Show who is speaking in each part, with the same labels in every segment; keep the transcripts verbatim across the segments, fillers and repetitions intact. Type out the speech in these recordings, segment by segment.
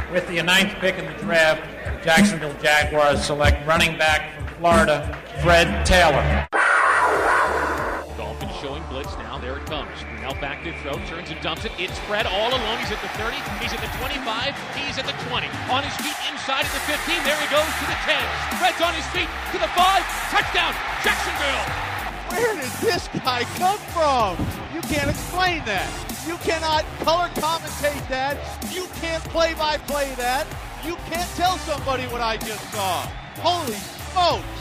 Speaker 1: With the ninth pick in the draft, the Jacksonville Jaguars select running back from Florida, Fred Taylor.
Speaker 2: Dolphins showing blitz now. There it comes. Now back to throw. Turns and dumps it. It's Fred all alone. He's at the thirty. He's at the twenty-five. He's at the twenty. On his feet inside of the fifteen. There he goes to the ten. Fred's on his feet to the five. Touchdown, Jacksonville.
Speaker 3: Where did this guy come from? You can't explain that. You cannot color commentate that. You can't play-by-play that. You can't tell somebody what I just saw. Holy smokes.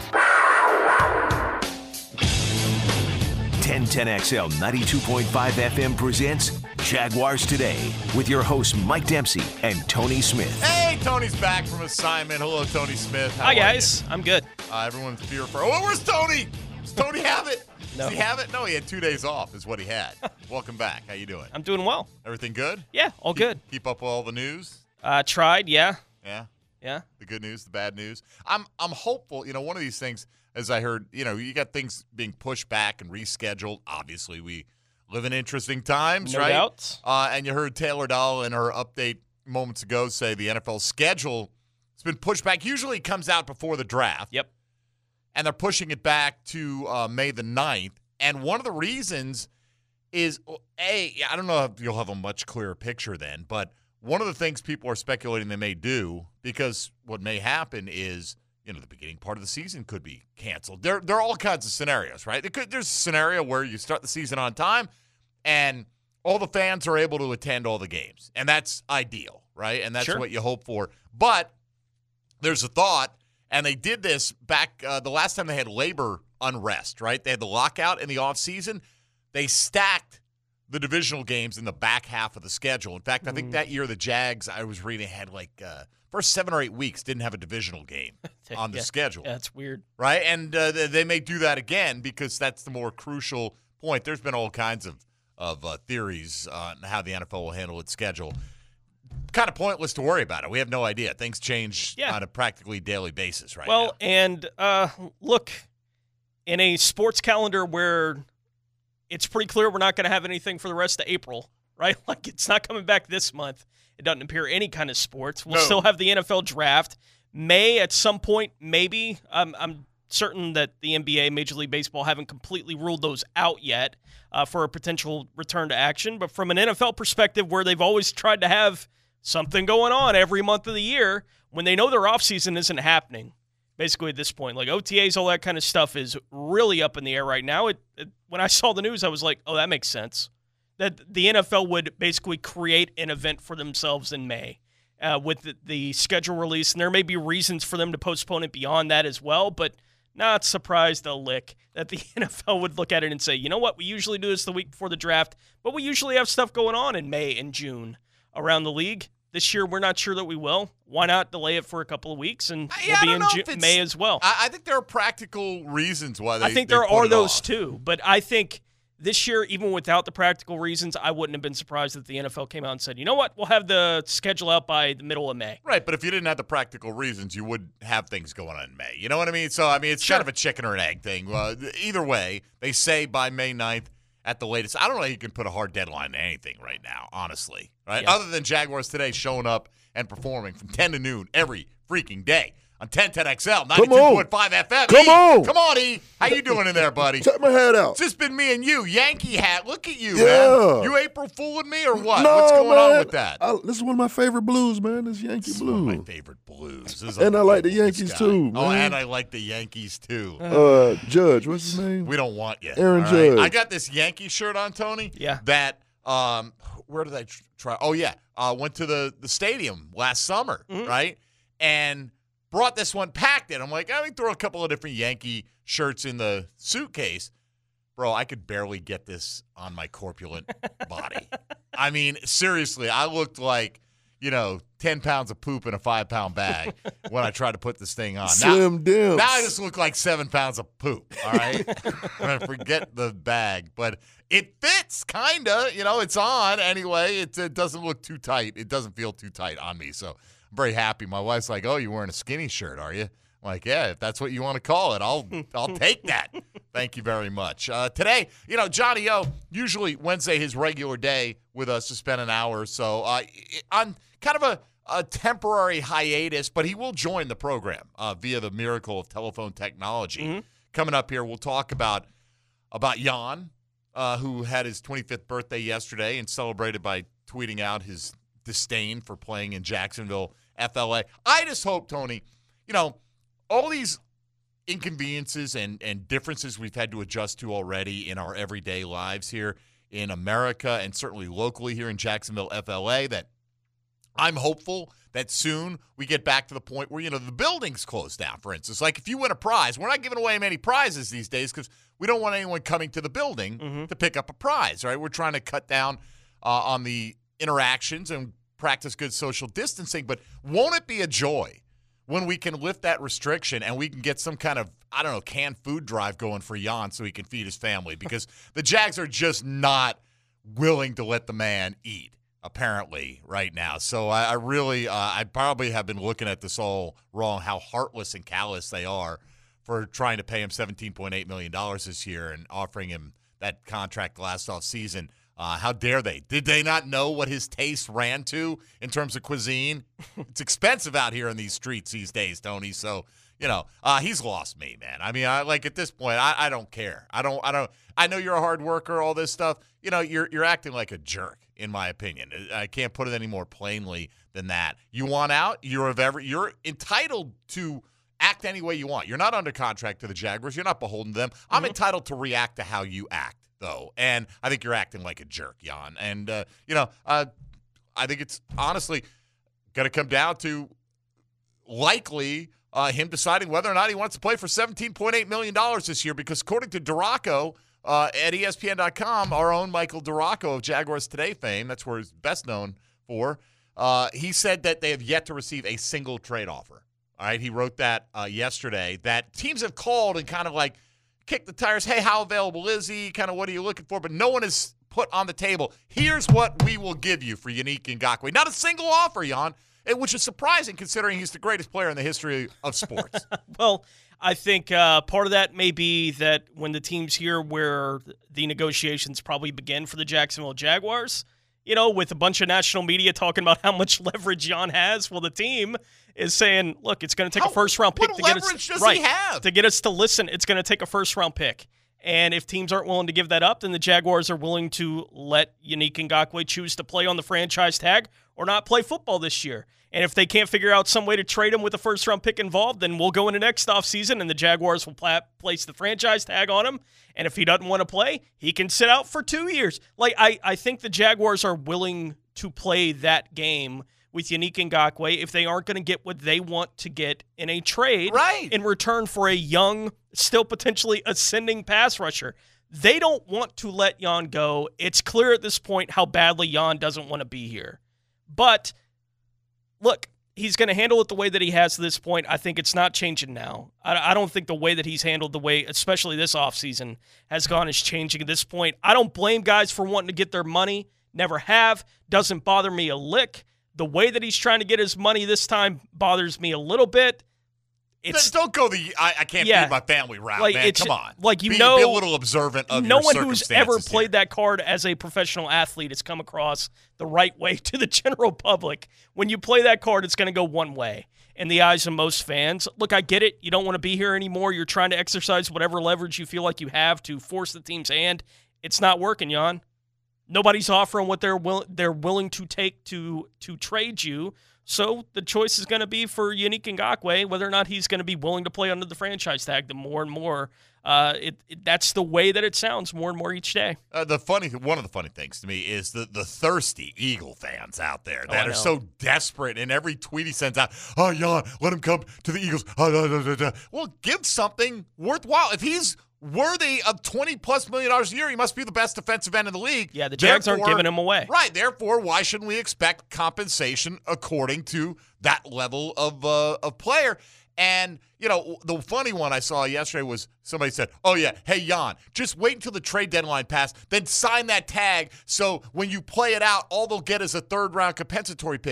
Speaker 4: ten ten X L ninety-two point five F M presents Jaguars Today with your hosts Mike Dempsey and Tony Smith.
Speaker 5: Hey, Tony's back from assignment. Hello, Tony Smith. How
Speaker 6: Hi, guys. You? I'm good.
Speaker 5: Uh, everyone's fearful. Oh, where's Tony? Does Tony have it?
Speaker 6: No.
Speaker 5: Does he have it? No, he had two days off is what he had. Welcome back. How you doing?
Speaker 6: I'm doing well.
Speaker 5: Everything good?
Speaker 6: Yeah, all
Speaker 5: keep,
Speaker 6: good.
Speaker 5: Keep up with all the news?
Speaker 6: Uh, tried, yeah.
Speaker 5: Yeah?
Speaker 6: Yeah.
Speaker 5: The good news, the bad news. I'm I'm hopeful. You know, one of these things, as I heard, you know, you got things being pushed back and rescheduled. Obviously, we live in interesting times,
Speaker 6: no
Speaker 5: right?
Speaker 6: No doubt.
Speaker 5: Uh, and you heard Taylor Dahl in her update moments ago say the N F L schedule has been pushed back. Usually it comes out before the draft.
Speaker 6: Yep.
Speaker 5: And they're pushing it back to uh, May the ninth. And one of the reasons is, A, I don't know if you'll have a much clearer picture then, but one of the things people are speculating they may do, because what may happen is, you know, the beginning part of the season could be canceled. There, there are all kinds of scenarios, right? There could, there's a scenario where you start the season on time and all the fans are able to attend all the games. And that's ideal, right? And that's
Speaker 6: sure.
Speaker 5: what you hope for. But there's a thought, and they did this back uh, the last time they had labor unrest, right? They had the lockout in the offseason. They stacked the divisional games in the back half of the schedule. In fact, I think mm. that year the Jags, I was reading, had like uh, first seven or eight weeks didn't have a divisional game on the
Speaker 6: yeah.
Speaker 5: schedule.
Speaker 6: Yeah, that's weird.
Speaker 5: Right? And uh, they may do that again because that's the more crucial point. There's been all kinds of, of uh, theories on how the N F L will handle its schedule. Kind of pointless to worry about it. We have no idea. Things change
Speaker 6: yeah.
Speaker 5: on a practically daily basis right
Speaker 6: well,
Speaker 5: now.
Speaker 6: Well, and uh, look, in a sports calendar where it's pretty clear we're not going to have anything for the rest of April, right? Like, it's not coming back this month. It doesn't appear any kind of sports. We'll
Speaker 5: no.
Speaker 6: still have the N F L draft. May at some point, maybe. Um, I'm certain that the N B A, Major League Baseball, haven't completely ruled those out yet uh, for a potential return to action. But from an N F L perspective, where they've always tried to have something going on every month of the year, when they know their offseason isn't happening, basically at this point, like O T As, all that kind of stuff is really up in the air right now. It, it, when I saw the news, I was like, oh, that makes sense. That the N F L would basically create an event for themselves in May uh, with the, the schedule release, and there may be reasons for them to postpone it beyond that as well, but not surprised a lick that the N F L would look at it and say, you know what, we usually do this the week before the draft, but we usually have stuff going on in May and June around the league. This year, we're not sure that we will. Why not delay it for a couple of weeks, and
Speaker 5: yeah,
Speaker 6: we'll be in Ju- May as well?
Speaker 5: I, I think there are practical reasons why they
Speaker 6: I think
Speaker 5: they
Speaker 6: there
Speaker 5: put
Speaker 6: are
Speaker 5: it
Speaker 6: those
Speaker 5: off.
Speaker 6: too, but I think this year, even without the practical reasons, I wouldn't have been surprised if the N F L came out and said, you know what, we'll have the schedule out by the middle of May.
Speaker 5: Right, but if you didn't have the practical reasons, you would have things going on in May. You know what I mean? So, I mean, it's
Speaker 6: sure.
Speaker 5: kind of a chicken or an egg thing. Uh, either way, they say by May ninth at the latest. I don't know how you can put a hard deadline to anything right now, honestly, right?
Speaker 6: Yeah.
Speaker 5: Other than Jaguars Today showing up and performing from ten to noon every freaking day on ten ten X L, ninety-two point five F M.
Speaker 7: Come
Speaker 5: E,
Speaker 7: on.
Speaker 5: Come on, E. How you doing in there, buddy?
Speaker 7: Check my head out.
Speaker 5: It's just been me and you. Yankee hat. Look at you,
Speaker 7: Yeah.
Speaker 5: man. You April fooling me or what?
Speaker 7: No,
Speaker 5: What's going
Speaker 7: man.
Speaker 5: on with that?
Speaker 7: I, this is one of my favorite blues, man. This Yankee
Speaker 5: This is
Speaker 7: blue.
Speaker 5: one of my favorite blues. This is
Speaker 7: And I like the
Speaker 5: unbelievable,
Speaker 7: Yankees
Speaker 5: this guy.
Speaker 7: too,
Speaker 5: Oh,
Speaker 7: man.
Speaker 5: and I like the Yankees too.
Speaker 7: Uh, Judge, what's his name?
Speaker 5: We don't want you.
Speaker 7: Aaron
Speaker 5: all right?
Speaker 7: Judge.
Speaker 5: I got this Yankee shirt on, Tony.
Speaker 6: Yeah.
Speaker 5: That um, where did I tr- try? Oh yeah, uh, went to the the stadium last summer,
Speaker 6: Mm-hmm.
Speaker 5: right? And brought this one, packed it. I'm like, I can throw a couple of different Yankee shirts in the suitcase. Bro, I could barely get this on my corpulent body. I mean, seriously, I looked like, you know, ten pounds of poop in a five-pound bag when I tried to put this thing on.
Speaker 7: Slim
Speaker 5: now,
Speaker 7: Dimps.
Speaker 5: now I just look like seven pounds of poop, all right? I forget the bag. But it fits, kind of. You know, it's on anyway. It, it doesn't look too tight. It doesn't feel too tight on me, so I'm very happy. My wife's like, oh, you're wearing a skinny shirt, are you? I'm like, yeah, if that's what you want to call it, I'll I'll take that. Thank you very much. Uh, today, you know, Johnny O, usually Wednesday, his regular day with us to spend an hour or so uh, on kind of a, a temporary hiatus, but he will join the program uh, via the miracle of telephone technology. Mm-hmm. Coming up here, we'll talk about, about Jan, uh, who had his twenty-fifth birthday yesterday and celebrated by tweeting out his disdain for playing in Jacksonville F L A. I just hope, Tony, you know, all these inconveniences and, and differences we've had to adjust to already in our everyday lives here in America and certainly locally here in Jacksonville, F L A, that I'm hopeful that soon we get back to the point where, you know, the building's closed down, for instance. Like if you win a prize, we're not giving away many prizes these days because we don't want anyone coming to the building mm-hmm. to pick up a prize, right? We're trying to cut down uh, on the interactions and practice good social distancing, but won't it be a joy when we can lift that restriction and we can get some kind of, I don't know, canned food drive going for Jan so he can feed his family? Because the Jags are just not willing to let the man eat, apparently, right now. So I, I really, uh, I probably have been looking at this all wrong, how heartless and callous they are for trying to pay him seventeen point eight million dollars this year and offering him that contract last offseason. Uh, how dare they? Did they not know what his taste ran to in terms of cuisine? It's expensive out here in these streets these days, Tony. So, you know, uh, he's lost me, man. I mean, I like at this point, I, I don't care. I don't, I don't, I know you're a hard worker, all this stuff. You know, you're you're acting like a jerk, in my opinion. I can't put it any more plainly than that. You want out? You're of every, you're entitled to act any way you want. You're not under contract to the Jaguars. You're not beholden to them. I'm mm-hmm. entitled to react to how you act, though. And I think you're acting like a jerk, Jan. And, uh, you know, uh, I think it's honestly going to come down to likely uh, him deciding whether or not he wants to play for seventeen point eight million dollars this year because according to Duraco uh, at E S P N dot com, our own Michael Duraco of Jaguars Today fame, that's where he's best known for, uh, he said that they have yet to receive a single trade offer. All right, he wrote that uh, yesterday, that teams have called and kind of like kicked the tires. Hey, how available is he? Kind of what are you looking for? But no one has put on the table, here's what we will give you for Yannick Ngakoue. Not a single offer, Jan, which is surprising considering he's the greatest player in the history of sports.
Speaker 6: Well, I think uh, part of that may be that when the teams hear where the negotiations probably begin for the Jacksonville Jaguars, you know, with a bunch of national media talking about how much leverage Jan has, well, the team is saying, look, it's going to take
Speaker 5: how,
Speaker 6: a first-round pick
Speaker 5: what
Speaker 6: to get us
Speaker 5: leverage does
Speaker 6: right,
Speaker 5: he have?
Speaker 6: to get us to listen. It's going to take a first-round pick. And if teams aren't willing to give that up, then the Jaguars are willing to let Yannick Ngakoue choose to play on the franchise tag or not play football this year. And if they can't figure out some way to trade him with a first-round pick involved, then we'll go into next offseason and the Jaguars will pla- place the franchise tag on him. And if he doesn't want to play, he can sit out for two years. Like I, I think the Jaguars are willing to play that game with Yannick Ngakoue if they aren't going to get what they want to get in a trade
Speaker 5: right.
Speaker 6: in return for a young, still potentially ascending pass rusher. They don't want to let Jan go. It's clear at this point how badly Jan doesn't want to be here. But, look, he's going to handle it the way that he has to this point. I think it's not changing now. I, I don't think the way that he's handled the way, especially this offseason, has gone is changing at this point. I don't blame guys for wanting to get their money. Never have. Doesn't bother me a lick. The way that he's trying to get his money this time bothers me a little bit. It's,
Speaker 5: don't go the I, I can't
Speaker 6: yeah,
Speaker 5: feed my family route,
Speaker 6: like
Speaker 5: man. Come on.
Speaker 6: Like you
Speaker 5: be,
Speaker 6: know,
Speaker 5: be a little observant of
Speaker 6: no
Speaker 5: your
Speaker 6: one who's ever played
Speaker 5: here.
Speaker 6: that card as a professional athlete has come across the right way to the general public. When you play that card, it's going to go one way in the eyes of most fans. Look, I get it. You don't want to be here anymore. You're trying to exercise whatever leverage you feel like you have to force the team's hand. It's not working, Jan. Nobody's offering what they're will- they're willing to take to to trade you. So the choice is going to be for Yannick Ngakoue, whether or not he's going to be willing to play under the franchise tag. The more and more, uh, it, it that's the way that it sounds more and more each day.
Speaker 5: Uh, the funny, one of the funny things to me is the the thirsty Eagle fans out there that
Speaker 6: oh,
Speaker 5: are so desperate. And every tweet he sends out, oh, Jan, let him come to the Eagles. Oh, da, da, da, da. Well, give something worthwhile. If he's worthy of twenty plus million dollars a year, he must be the best defensive end in the league.
Speaker 6: Yeah, the Jags
Speaker 5: therefore,
Speaker 6: aren't giving him away.
Speaker 5: Right. Therefore, why shouldn't we expect compensation according to that level of uh, of player? And, you know, the funny one I saw yesterday was somebody said, oh, yeah, hey, Jan, just wait until the trade deadline passed, then sign that tag so when you play it out, all they'll get is a third-round compensatory pick.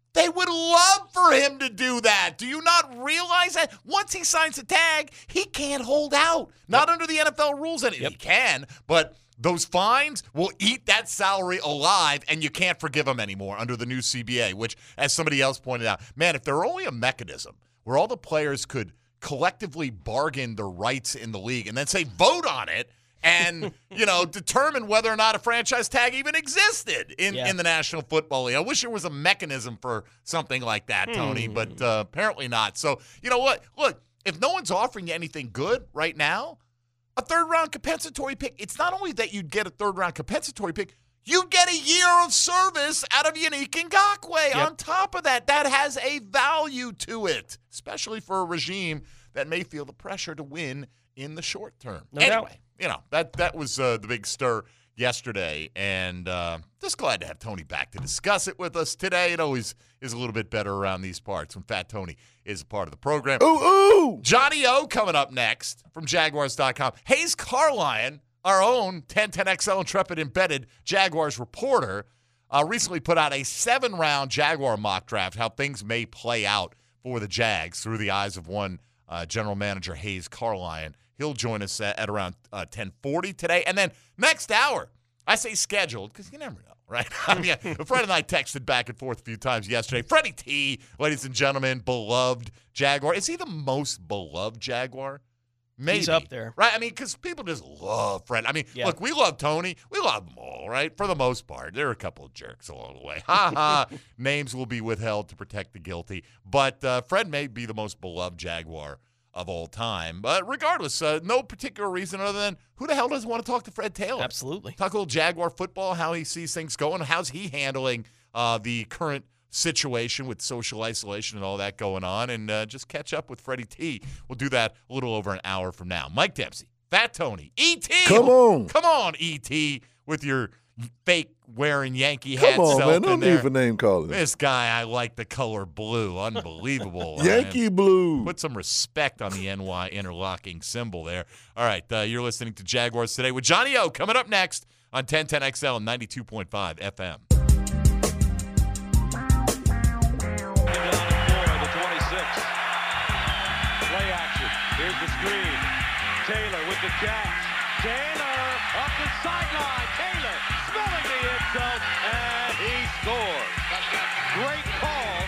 Speaker 5: They would love for him to do that. Do you not realize that? Once he signs a tag, he can't hold out. Not yep. under the N F L rules. And yep. he can, but those fines will eat that salary alive, and you can't forgive him anymore under the new C B A, which, as somebody else pointed out, man, if there were only a mechanism where all the players could collectively bargain their rights in the league and then say, vote on it, and, you know, determine whether or not a franchise tag even existed in, yeah. in the National Football League. I wish there was a mechanism for something like that, Tony, hmm. but uh, apparently not. So, you know what? Look, if no one's offering you anything good right now, a third-round compensatory pick, it's not only that you'd get a third-round compensatory pick, you get a year of service out of Yannick Ngakoue yep. on top of that. That has a value to it, especially for a regime that may feel the pressure to win in the short term. No anyway. Doubt. You know, that that was uh, the big stir yesterday, and uh, just glad to have Tony back to discuss it with us today. It always is a little bit better around these parts when Fat Tony is a part of the program.
Speaker 7: Ooh, ooh!
Speaker 5: Johnny O coming up next from Jaguars dot com. Hayes Carlyon, our own ten ten X L Intrepid Embedded Jaguars reporter, uh, recently put out a seven-round Jaguar mock draft, how things may play out for the Jags through the eyes of one uh, general manager, Hayes Carlyon. He'll join us at, at around uh, ten forty today. And then next hour, I say scheduled because you never know, right? I mean, Fred and I texted back and forth a few times yesterday. Freddie T, ladies and gentlemen, beloved Jaguar. Is he the most beloved Jaguar? Maybe.
Speaker 6: He's up there.
Speaker 5: Right? I mean, because people just love Fred. I mean, yeah. look, we love Tony. We love them all, right? For the most part. There are a couple of jerks along the way. Ha ha. Names will be withheld to protect the guilty. But uh, Fred may be the most beloved Jaguar of all time. But regardless, uh, no particular reason other than who the hell doesn't want to talk to Fred Taylor?
Speaker 6: Absolutely.
Speaker 5: Talk a little Jaguar football, how he sees things going. How's he handling uh, the current situation with social isolation and all that going on, and uh, just catch up with Freddie T. We'll do that a little over an hour from now. Mike Dempsey, Fat Tony, E T.
Speaker 7: Come on.
Speaker 5: Come on, E T, with your fake wearing Yankee hat.
Speaker 7: Come on,
Speaker 5: self
Speaker 7: man. Don't
Speaker 5: in there.
Speaker 7: need for name calling.
Speaker 5: This guy, I like the color blue. Unbelievable.
Speaker 7: Yankee
Speaker 5: man.
Speaker 7: blue.
Speaker 5: Put some respect on the N Y interlocking symbol there. All right, uh, you're listening to Jaguars Today with Johnny O coming up next on ten ten X L and ninety-two point five F M.
Speaker 8: Here's the screen. Taylor with the catch. Taylor up the sideline. Taylor smelling the end zone, and he scores. Great call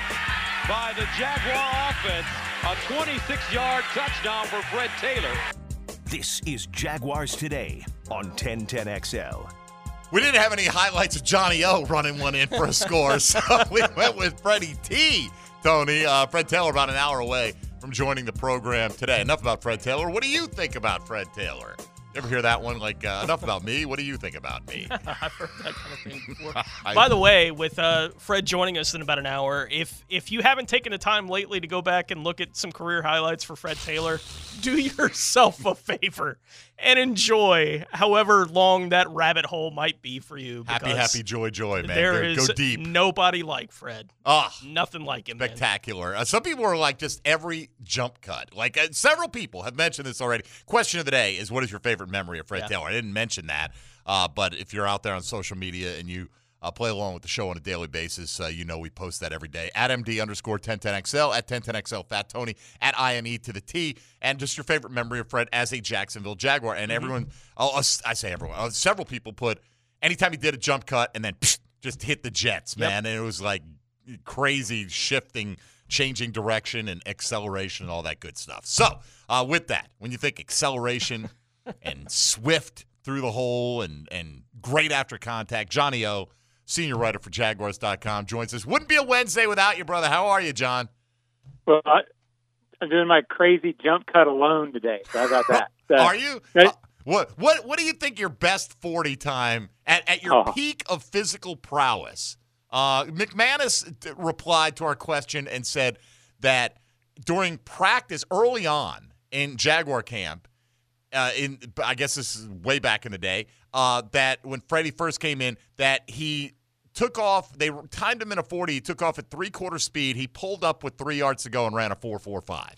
Speaker 8: by the Jaguar offense. A twenty-six-yard touchdown for Fred Taylor.
Speaker 4: This is Jaguars Today on ten ten X L.
Speaker 5: We didn't have any highlights of Johnny O running one in for a score, so we went with Freddie T. Tony, uh, Fred Taylor about an hour away from joining the program today. Enough about Fred Taylor. What do you think about Fred Taylor? You ever hear that one? Like, uh, enough about me. What do you think about me?
Speaker 6: I've heard that kind of thing before. I, By the way, with uh, Fred joining us in about an hour, if if you haven't taken the time lately to go back and look at some career highlights for Fred Taylor, do yourself a favor and enjoy however long that rabbit hole might be for you.
Speaker 5: Happy, happy, joy, joy, man.
Speaker 6: There
Speaker 5: go,
Speaker 6: is
Speaker 5: go deep.
Speaker 6: Nobody like Fred.
Speaker 5: Ah,
Speaker 6: nothing like him.
Speaker 5: Spectacular. Uh, some people are like just every jump cut. Like uh, several people have mentioned this already. Question of the day is, what is your favorite memory of Fred yeah. Taylor? I didn't mention that, uh, but if you're out there on social media and you uh, play along with the show on a daily basis, uh, you know we post that every day. At M D underscore ten ten X L, at ten ten X L Fat Tony, at I M E to the T, and just your favorite memory of Fred as a Jacksonville Jaguar. And mm-hmm. everyone, oh, I say everyone, uh, several people put anytime he did a jump cut and then psh, just hit the Jets, man. Yep. And it was like crazy shifting, changing direction and acceleration and all that good stuff. So uh, with that, when you think acceleration and swift through the hole and, and great after contact, Johnny O, senior writer for Jaguars dot com, joins us. Wouldn't be a Wednesday without you, brother. How are you, John?
Speaker 9: Well, I, I'm doing my crazy jump cut alone today. So how about that? So,
Speaker 5: are you? Uh, what what what do you think your best forty time at, at your oh. peak of physical prowess? Uh, McManus t- replied to our question and said that during practice early on in Jaguar camp, uh, in I guess this is way back in the day, uh, that when Freddie first came in, that he took off. They timed him in a forty. He took off at three-quarter speed. He pulled up with three yards to go and ran a four four five.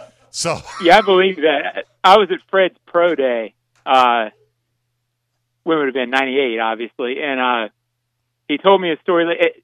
Speaker 5: So
Speaker 9: yeah, I believe that. I was at Fred's pro day. Uh, when it would have been ninety-eight, obviously, and uh, he told me a story. It,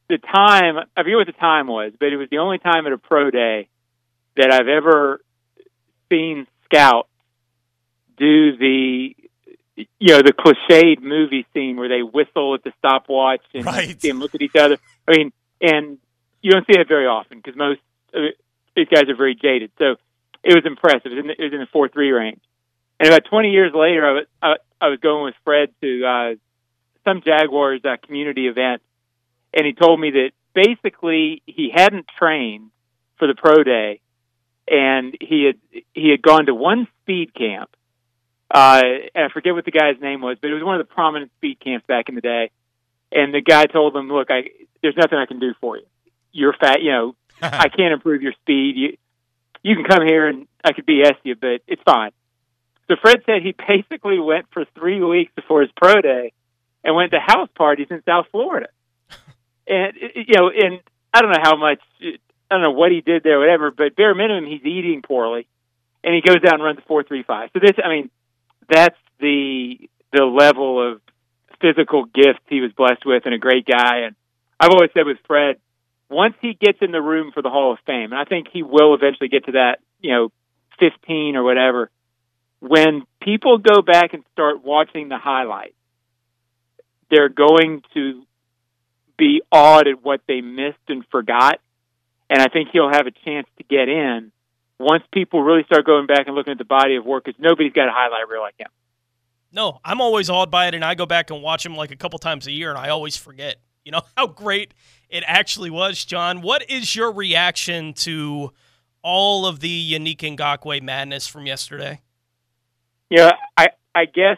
Speaker 9: the time, I forget what the time was, but it was the only time at a pro day that I've ever seen scouts do the, you know, the cliched movie scene where they whistle at the stopwatch and
Speaker 5: right.
Speaker 9: see them look at each other. I mean, and you don't see that very often because most of it, these guys are very jaded. So it was impressive. It was in the, it was in the four three range. And about twenty years later, I was, I, I was going with Fred to uh, some Jaguars uh, community event, and he told me that basically he hadn't trained for the pro day, and he had he had gone to one speed camp, uh, and I forget what the guy's name was, but it was one of the prominent speed camps back in the day. And the guy told him, "Look, I there's nothing I can do for you. You're fat, you know. I can't improve your speed. You you can come here and I could B S you, but it's fine." So Fred said he basically went for three weeks before his pro day and went to house parties in South Florida. And, you know, and I don't know how much, I don't know what he did there, whatever, but bare minimum, he's eating poorly. And he goes down and runs a four three five. So this, I mean, that's the the level of physical gifts he was blessed with, and a great guy. And I've always said with Fred, once he gets in the room for the Hall of Fame, and I think he will eventually get to that, you know, fifteen or whatever, when people go back and start watching the highlights, they're going to be awed at what they missed and forgot. And I think he'll have a chance to get in once people really start going back and looking at the body of work, because nobody's got a highlight reel like him.
Speaker 6: No, I'm always awed by it, and I go back and watch him like a couple times a year, and I always forget, you know, how great it actually was, John. What is your reaction to all of the Yannick Ngakoue madness from yesterday?
Speaker 9: Yeah, I I guess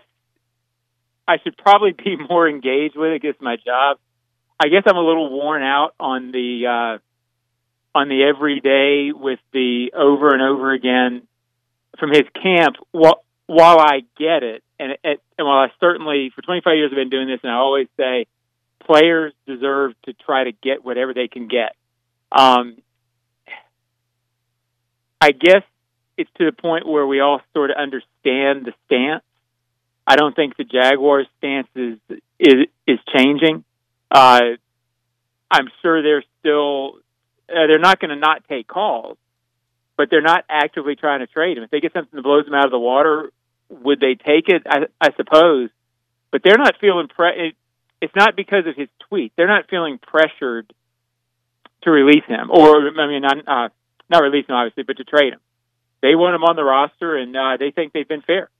Speaker 9: I should probably be more engaged with it. I guess my job. I guess I'm a little worn out on the uh, on the everyday with the over and over again from his camp. While while I get it, and and while I certainly for twenty-five years I've been doing this, and I always say players deserve to try to get whatever they can get. Um, I guess it's to the point where we all sort of understand the stance. I don't think the Jaguars' stance is is, is changing. Uh, I'm sure they're still uh, they're not going to not take calls, but they're not actively trying to trade him. If they get something that blows them out of the water, would they take it? I, I suppose, but they're not feeling pre- it, it's not because of his tweet. They're not feeling pressured to release him, or I mean, not uh, not release him obviously, but to trade him. They want him on the roster, and uh, they think they've been fair.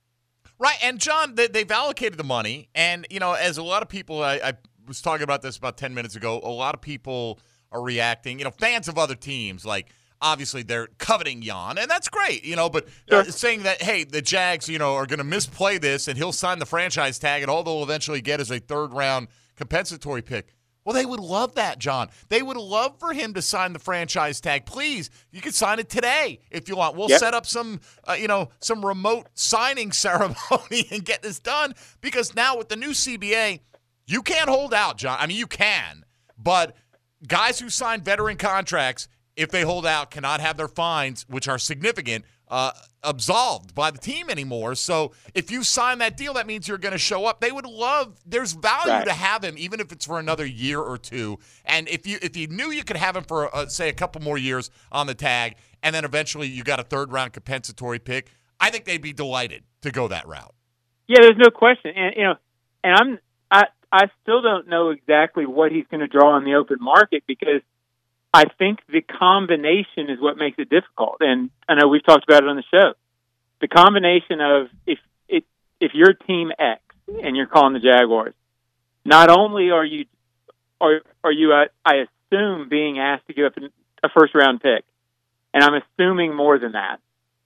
Speaker 5: Right, and John, they, they've allocated the money, and, you know, as a lot of people, I, I was talking about this about ten minutes ago, a lot of people are reacting, you know, fans of other teams, like, obviously they're coveting Jan, and that's great, you know, but
Speaker 9: sure.
Speaker 5: uh, saying that, hey, the Jags, you know, are going to misplay this, and he'll sign the franchise tag, and all they'll eventually get is a third-round compensatory pick. Well, they would love that, John. They would love for him to sign the franchise tag. Please, you can sign it today if you want. We'll
Speaker 9: yep.
Speaker 5: set up some, uh, you know, some remote signing ceremony and get this done, because now with the new C B A, you can't hold out, John. I mean, you can, but guys who sign veteran contracts, if they hold out, cannot have their fines, which are significant, uh, absolved by the team anymore. So if you sign that deal, that means you're going to show up. They would love – there's value
Speaker 9: right.
Speaker 5: to have him, even if it's for another year or two. And if you if you knew you could have him for, uh, say, a couple more years on the tag, and then eventually you got a third-round compensatory pick, I think they'd be delighted to go that route.
Speaker 9: Yeah, there's no question. And, you know, and I'm I, I still don't know exactly what he's going to draw on the open market, because I think the combination is what makes it difficult. And I know we've talked about it on the show. The combination of if if, if you're Team X and you're calling the Jaguars, not only are you are are you uh, I assume being asked to give up a first round pick, and I'm assuming more than that.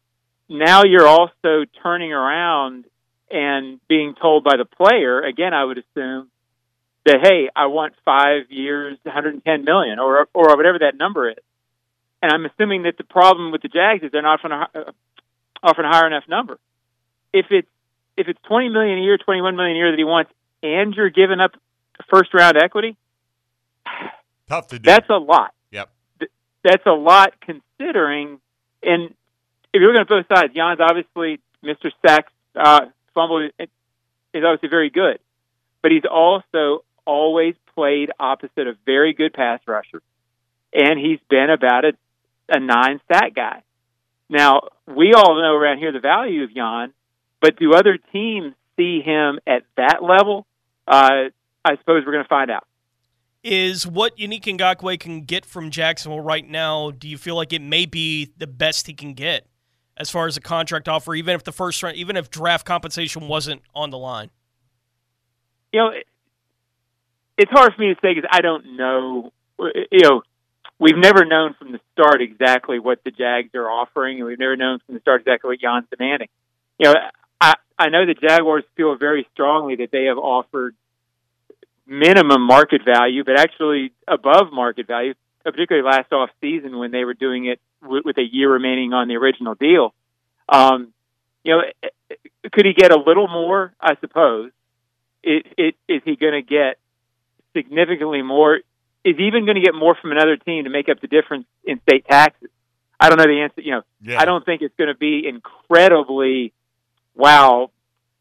Speaker 9: Now you're also turning around and being told by the player, again, I would assume, that, hey, I want five years, one hundred ten million dollars, or or whatever that number is. And I'm assuming that the problem with the Jags is they're not offering a, offering a higher enough number. If it's if it's twenty million dollars a year, twenty-one million dollars a year that he wants, and you're giving up first round equity,
Speaker 5: tough to do.
Speaker 9: That's a lot.
Speaker 5: Yep.
Speaker 9: That's a lot considering. And if you're looking at both sides, Jan's obviously Mister Sacks uh, fumble is obviously very good. But he's also always played opposite a very good pass rusher, and he's been about a, a nine-sack guy. Now, we all know around here the value of Jan, but do other teams see him at that level? Uh, I suppose we're going to find out.
Speaker 6: Is what Yannick Ngakoue can get from Jacksonville right now, do you feel like it may be the best he can get as far as a contract offer, even if the first round, even if draft compensation wasn't on the line?
Speaker 9: You know, it, it's hard for me to say because I don't know. You know, we've never known from the start exactly what the Jags are offering, and we've never known from the start exactly what Jan's demanding. You know, I, I know the Jaguars feel very strongly that they have offered minimum market value, but actually above market value, particularly last off season when they were doing it with, with a year remaining on the original deal. Um, you know, could he get a little more? I suppose. It, it, is he going to get significantly more? Is he even going to get more from another team to make up the difference in state taxes? I don't know the answer. You know, yeah. I don't think it's going to be incredibly, wow,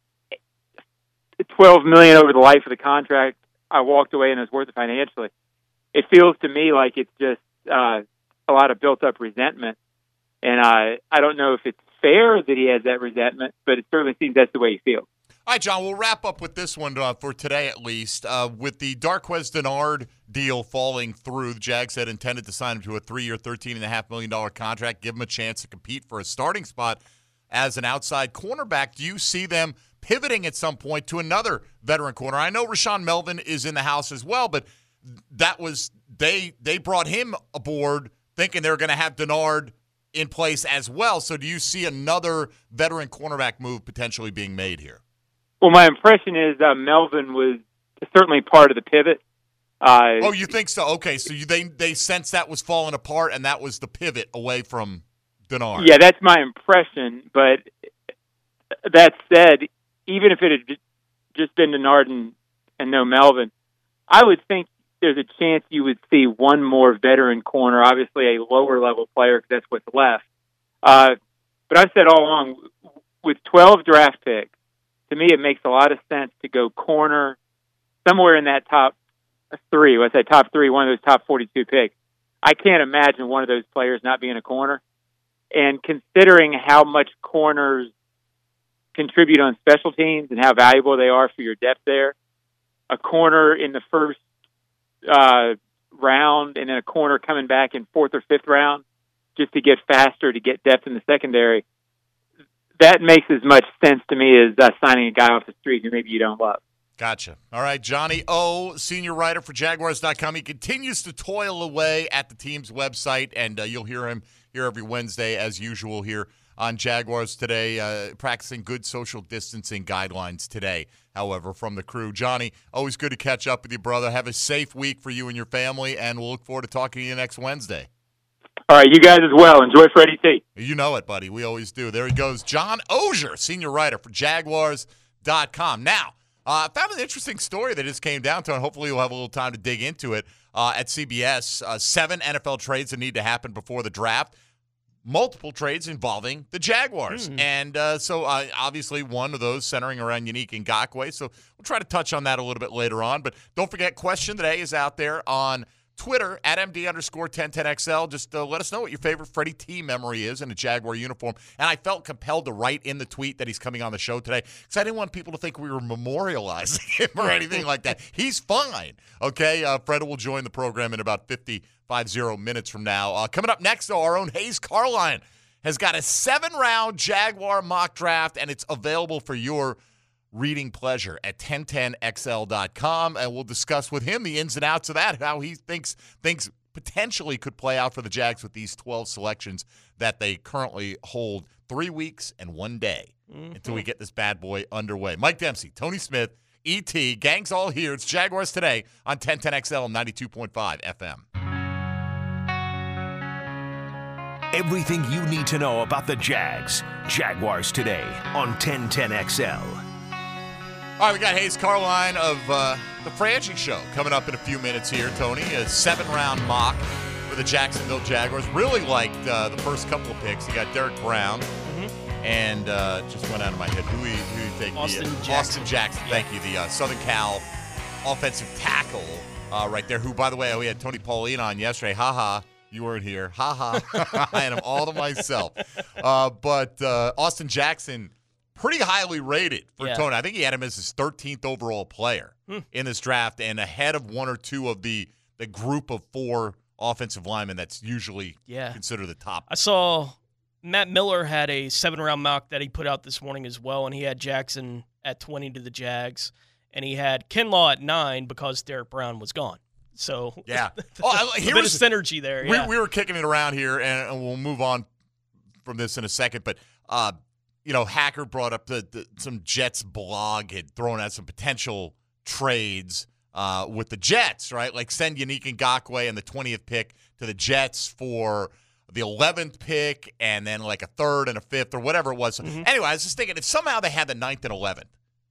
Speaker 9: twelve million dollars over the life of the contract. I walked away and it was worth it financially. It feels to me like it's just uh, a lot of built-up resentment. And uh, I don't know if it's fair that he has that resentment, but it certainly seems that's the way he feels.
Speaker 5: All right, John, we'll wrap up with this one uh, for today at least. Uh, with the Darqueze Dennard deal falling through, the Jags had intended to sign him to a three-year, thirteen point five million dollars contract, give him a chance to compete for a starting spot as an outside cornerback. Do you see them pivoting at some point to another veteran corner? I know Rashaan Melvin is in the house as well, but that was they they brought him aboard thinking they were going to have Dennard in place as well. So do you see another veteran cornerback move potentially being made here?
Speaker 9: Well, my impression is uh, Melvin was certainly part of the pivot. Uh,
Speaker 5: oh, you think so? Okay, so you, they they sensed that was falling apart, and that was the pivot away from Dennard.
Speaker 9: Yeah, that's my impression. But that said, even if it had just been Dennard and, and no Melvin, I would think there's a chance you would see one more veteran corner, obviously a lower-level player because that's what's left. Uh, but I've said all along, with twelve draft picks, to me it makes a lot of sense to go corner somewhere in that top three. Let's say top three, one of those top forty-two picks. I can't imagine one of those players not being a corner. And considering how much corners contribute on special teams and how valuable they are for your depth there, a corner in the first uh, round and then a corner coming back in fourth or fifth round just to get faster, to get depth in the secondary, that makes as much sense to me as uh, signing a guy off the street who maybe you don't love.
Speaker 5: Gotcha. All right, Johnny O, senior writer for Jaguars dot com. He continues to toil away at the team's website, and uh, you'll hear him here every Wednesday as usual here on Jaguars Today, uh, practicing good social distancing guidelines today, however, from the crew. Johnny, always good to catch up with you, brother. Have a safe week for you and your family, and we'll look forward to talking to you next Wednesday.
Speaker 9: All right, you guys as well. Enjoy Freddie T.
Speaker 5: You know it, buddy. We always do. There he goes. John Oehser, senior writer for Jaguars dot com. Now, I uh, found an interesting story that just came down to, and hopefully you'll have a little time to dig into it, uh, at C B S. Uh, seven N F L trades that need to happen before the draft. Multiple trades involving the Jaguars. Mm. And uh, so uh, obviously one of those centering around Yannick Ngakoue. So we'll try to touch on that a little bit later on. But don't forget, question today is out there on Twitter at M D underscore ten ten X L. Just uh, let us know what your favorite Freddie T memory is in a Jaguar uniform. And I felt compelled to write in the tweet that he's coming on the show today because I didn't want people to think we were memorializing him or anything like that. He's fine. Okay, uh, Fred will join the program in about fifty-five minutes from now. Uh, coming up next, though, our own Hayes Carline has got a seven-round Jaguar mock draft, and it's available for your reading pleasure at ten ten X L dot com, and we'll discuss with him the ins and outs of that, how he thinks things potentially could play out for the Jags with these twelve selections that they currently hold. Three weeks and one day mm-hmm. until we get this bad boy underway. Mike Dempsey, Tony Smith, E T, gang's all here. It's Jaguars Today on ten ten X L ninety-two point five F M.
Speaker 4: Everything you need to know about the Jags. Jaguars Today on ten ten X L.
Speaker 5: All right, we got Hayes Carline of uh, the Franchi Show coming up in a few minutes here, Tony. A seven-round mock for the Jacksonville Jaguars. Really liked uh, the first couple of picks. You got Derek Brown, mm-hmm. and uh, just went out of my head. Who you, who you think?
Speaker 6: Austin
Speaker 5: the, uh,
Speaker 6: Jackson.
Speaker 5: Austin Jackson,
Speaker 6: yeah.
Speaker 5: thank you. The uh, Southern Cal offensive tackle uh, right there, who, by the way, we had Tony Pauline on yesterday. Ha-ha. You weren't here. Ha-ha. I had him all to myself. Uh, but uh, Austin Jackson, pretty highly rated for
Speaker 6: yeah.
Speaker 5: Tony. I think he had him as his thirteenth overall player
Speaker 6: hmm.
Speaker 5: in this draft and ahead of one or two of the, the group of four offensive linemen that's usually
Speaker 6: yeah.
Speaker 5: considered the top.
Speaker 6: I saw Matt Miller had a seven-round mock that he put out this morning as well, and he had Jackson at twenty to the Jags, and he had Kinlaw at nine because Derek Brown was gone. So
Speaker 5: yeah, oh,
Speaker 6: a bit of synergy there.
Speaker 5: We,
Speaker 6: yeah.
Speaker 5: we were kicking it around here, and we'll move on from this in a second. But uh, you know, Hacker brought up the, the some Jets blog had thrown out some potential trades uh, with the Jets, right? Like send Yannick Ngakoue and the twentieth pick to the Jets for the eleventh pick, and then like a third and a fifth or whatever it was. So
Speaker 6: mm-hmm.
Speaker 5: Anyway, I was just thinking if somehow they had the ninth and eleventh,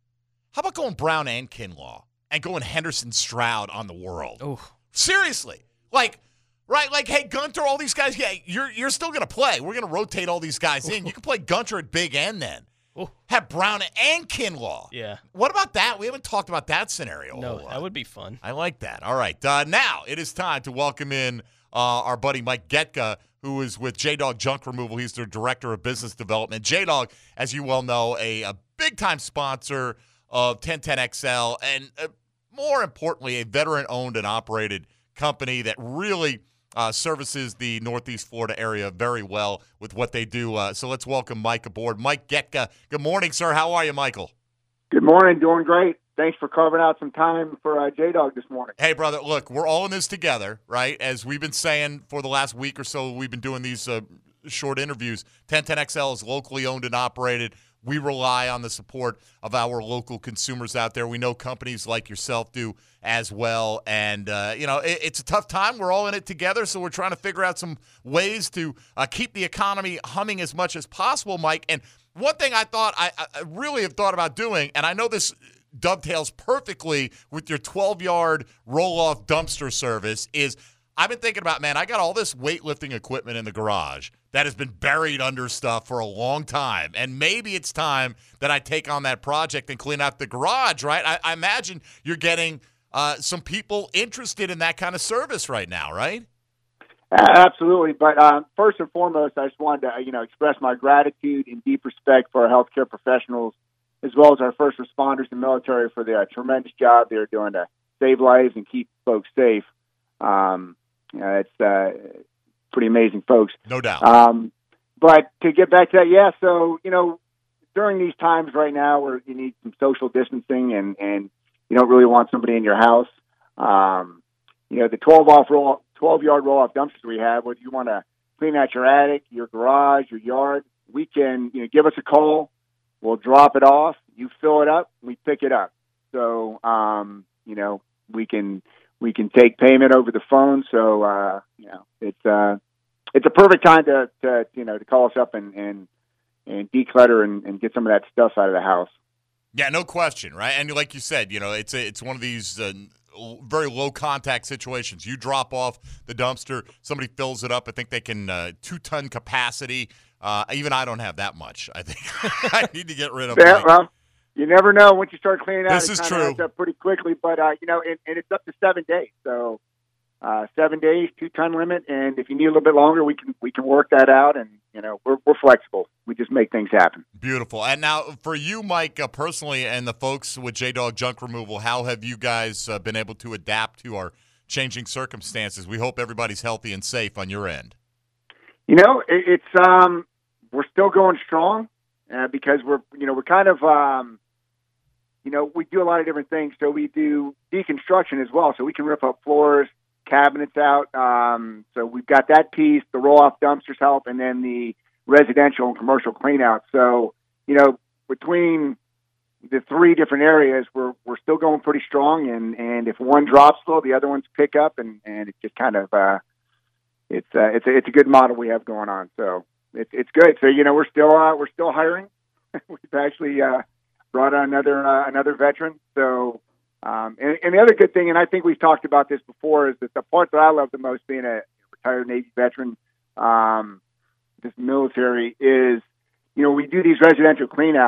Speaker 5: how about going Brown and Kinlaw? And going Henderson Stroud on the world.
Speaker 6: Ooh.
Speaker 5: Seriously. Like, right, like, hey, Gunter, all these guys, yeah, you're you're still going to play. We're going to rotate all these guys in. You can play Gunter at big end then.
Speaker 6: Ooh.
Speaker 5: Have Brown and Kinlaw.
Speaker 6: Yeah.
Speaker 5: What about that? We haven't talked about that scenario.
Speaker 6: No, that would be fun.
Speaker 5: I like that. All right. Uh, now it is time to welcome in uh, our buddy Mike Getka, who is with J-Dog Junk Removal. He's their Director of Business Development. J-Dog, as you well know, a, a big-time sponsor of ten ten X L, and uh, more importantly, a veteran-owned and operated company that really uh, services the Northeast Florida area very well with what they do. Uh, so let's welcome Mike aboard. Mike Getka, good morning, sir. How are you, Michael?
Speaker 10: Good morning. Doing great. Thanks for carving out some time for uh, J-Dog this morning.
Speaker 5: Hey, brother, look, we're all in this together, right? As we've been saying for the last week or so, we've been doing these uh, short interviews. ten ten X L is locally owned and operated. We rely on the support of our local consumers out there. We know companies like yourself do as well. And, uh, you know, it, it's a tough time. We're all in it together, so we're trying to figure out some ways to uh, keep the economy humming as much as possible, Mike. And one thing I thought I, I really have thought about doing, and I know this dovetails perfectly with your twelve-yard roll-off dumpster service, is I've been thinking about, man, I got all this weightlifting equipment in the garage that has been buried under stuff for a long time. And maybe it's time that I take on that project and clean out the garage, right? I, I imagine you're getting uh, some people interested in that kind of service right now, right?
Speaker 10: Absolutely. But uh, first and foremost, I just wanted to, you know, express my gratitude and deep respect for our healthcare professionals, as well as our first responders and military for the uh, tremendous job they're doing to save lives and keep folks safe. Um, you know, it's uh, pretty amazing folks.
Speaker 5: No doubt.
Speaker 10: Um, but to get back to that, yeah, so, you know, during these times right now where you need some social distancing and, and you don't really want somebody in your house, um, you know, the twelve-off roll, twelve-yard roll-off dumpsters we have, whether you want to clean out your attic, your garage, your yard, we can, you know, give us a call. We'll drop it off. You fill it up. We pick it up. So, um, you know, we can we can take payment over the phone. So, uh, you know, it's uh, it's a perfect time to, to you know to call us up and and, and declutter and, and get some of that stuff out of the house.
Speaker 5: Yeah, no question, right? And like you said, you know, it's a, it's one of these uh, very low contact situations. You drop off the dumpster, somebody fills it up. I think they can uh, two ton capacity. Uh, even I don't have that much. I think I need to get rid of it.
Speaker 10: Yeah, well, you never know once you start cleaning out.
Speaker 5: This
Speaker 10: it
Speaker 5: is
Speaker 10: kinda
Speaker 5: true.
Speaker 10: adds up pretty quickly, but uh, you know, and, and it's up to seven days. So uh, seven days, two ton limit, and if you need a little bit longer, we can we can work that out. And you know, we're we're flexible. We just make things happen.
Speaker 5: Beautiful. And now for you, Mike, uh, personally, and the folks with J-Dog Junk Removal, how have you guys uh, been able to adapt to our changing circumstances? We hope everybody's healthy and safe on your end.
Speaker 10: You know, it, it's um, we're still going strong uh, because we're you know we're kind of um, you know we do a lot of different things. So we do deconstruction as well. So we can rip up floors, cabinets out. Um, so we've got that piece. The roll-off dumpsters help, and then the residential and commercial clean out. So, you know, between the three different areas, we're we're still going pretty strong. And, and if one drops a little, the other ones pick up, and, and it's just kind of uh, it's uh, it's a, it's a good model we have going on. So it's it's good. So you know, we're still uh, we're still hiring. We've actually uh, brought on another uh, another veteran. So um, and, and the other good thing, and I think we've talked about this before, is that the part that I love the most, being a retired Navy veteran. Um, this military is, you know, we do these residential cleanouts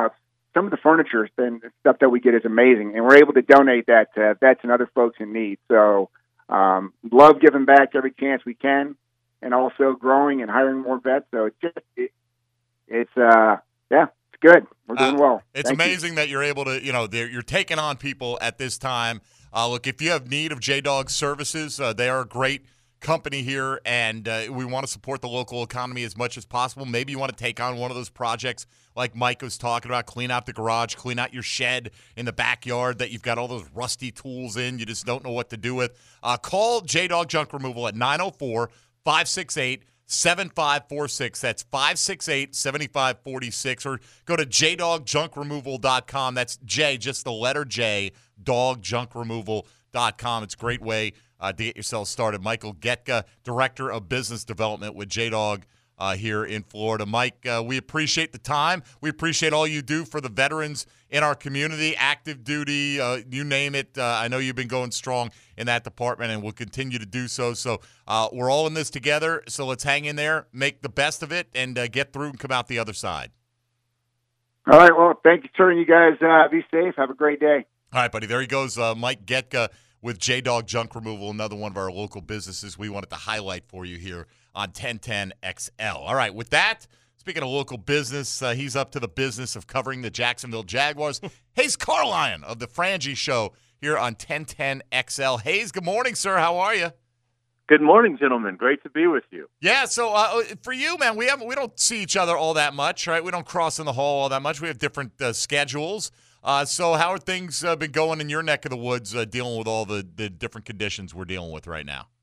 Speaker 10: some of the furniture and stuff that we get is amazing, and we're able to donate that to vets and other folks in need. So um, love giving back every chance we can, and also growing and hiring more vets. So it's just it, it's uh yeah, it's good. We're doing
Speaker 5: Uh,
Speaker 10: well.
Speaker 5: It's
Speaker 10: Thank you.
Speaker 5: amazing that you're able to, you know, they're- you're taking on people at this time. Uh, look, if you have need of J-Dog services, uh, they are a great company here, and uh, we want to support the local economy as much as possible. Maybe you want to take on one of those projects like Mike was talking about, clean out the garage, clean out your shed in the backyard that you've got all those rusty tools in, you just don't know what to do with. Uh, call J-Dog Junk Removal at nine oh four, five six eight, seven five four six. That's five six eight, seven five four six. Or go to j dog junk removal dot com. That's J, just the letter J, dog junk removal dot com. It's a great way uh, to get yourself started. Michael Getka, Director of Business Development with J-Dog uh, here in Florida. Mike, uh, we appreciate the time. We appreciate all you do for the veterans in our community, active duty, uh, you name it. Uh, I know you've been going strong in that department and will continue to do so. So uh, we're all in this together, so let's hang in there, make the best of it, and uh, get through and come out the other side.
Speaker 10: All right. Well, thank you, sir. And you guys uh, be safe. Have a great day.
Speaker 5: All right, buddy. There he goes, uh, Mike Getka with J-Dog Junk Removal, another one of our local businesses we wanted to highlight for you here on ten ten X L. All right, with that, speaking of local business, uh, he's up to the business of covering the Jacksonville Jaguars. Hayes Carlyon of the Frangie Show here on ten ten X L. Hayes, good morning, sir. How are you?
Speaker 11: Good morning, gentlemen. Great to be with you.
Speaker 5: Yeah, so uh, for you, man, we haven't we don't see each other all that much, right? We don't cross in the hall all that much. We have different uh, schedules. Uh, so how are things uh, been going in your neck of the woods uh, dealing with all the, the different conditions we're dealing with right now?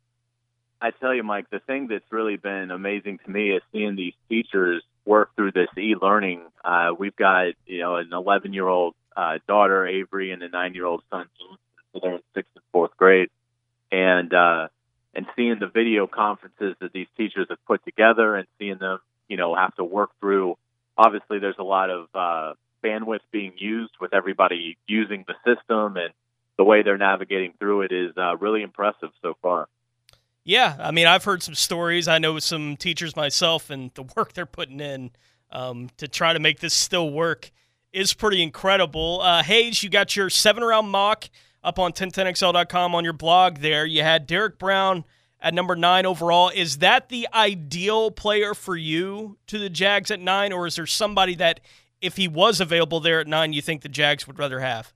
Speaker 11: I tell you, Mike, the thing that's really been amazing to me is seeing these teachers work through this e-learning. Uh, we've got, you know, an eleven-year-old uh, daughter, Avery, and a nine-year-old son. So they're in sixth and fourth grade. And, uh, and seeing the video conferences that these teachers have put together and seeing them, you know, have to work through. Obviously, there's a lot of uh, bandwidth being used with everybody using the system, and the way they're navigating through it is uh, really impressive so far.
Speaker 6: Yeah, I mean, I've heard some stories. I know some teachers myself, and the work they're putting in um, to try to make this still work is pretty incredible. Uh, Hayes, you got your seven-round mock up on ten ten X L dot com on your blog there. You had Derek Brown at number nine overall. Is that the ideal player for you to the Jags at nine, or is there somebody that, if he was available there at nine, you think the Jags would rather have?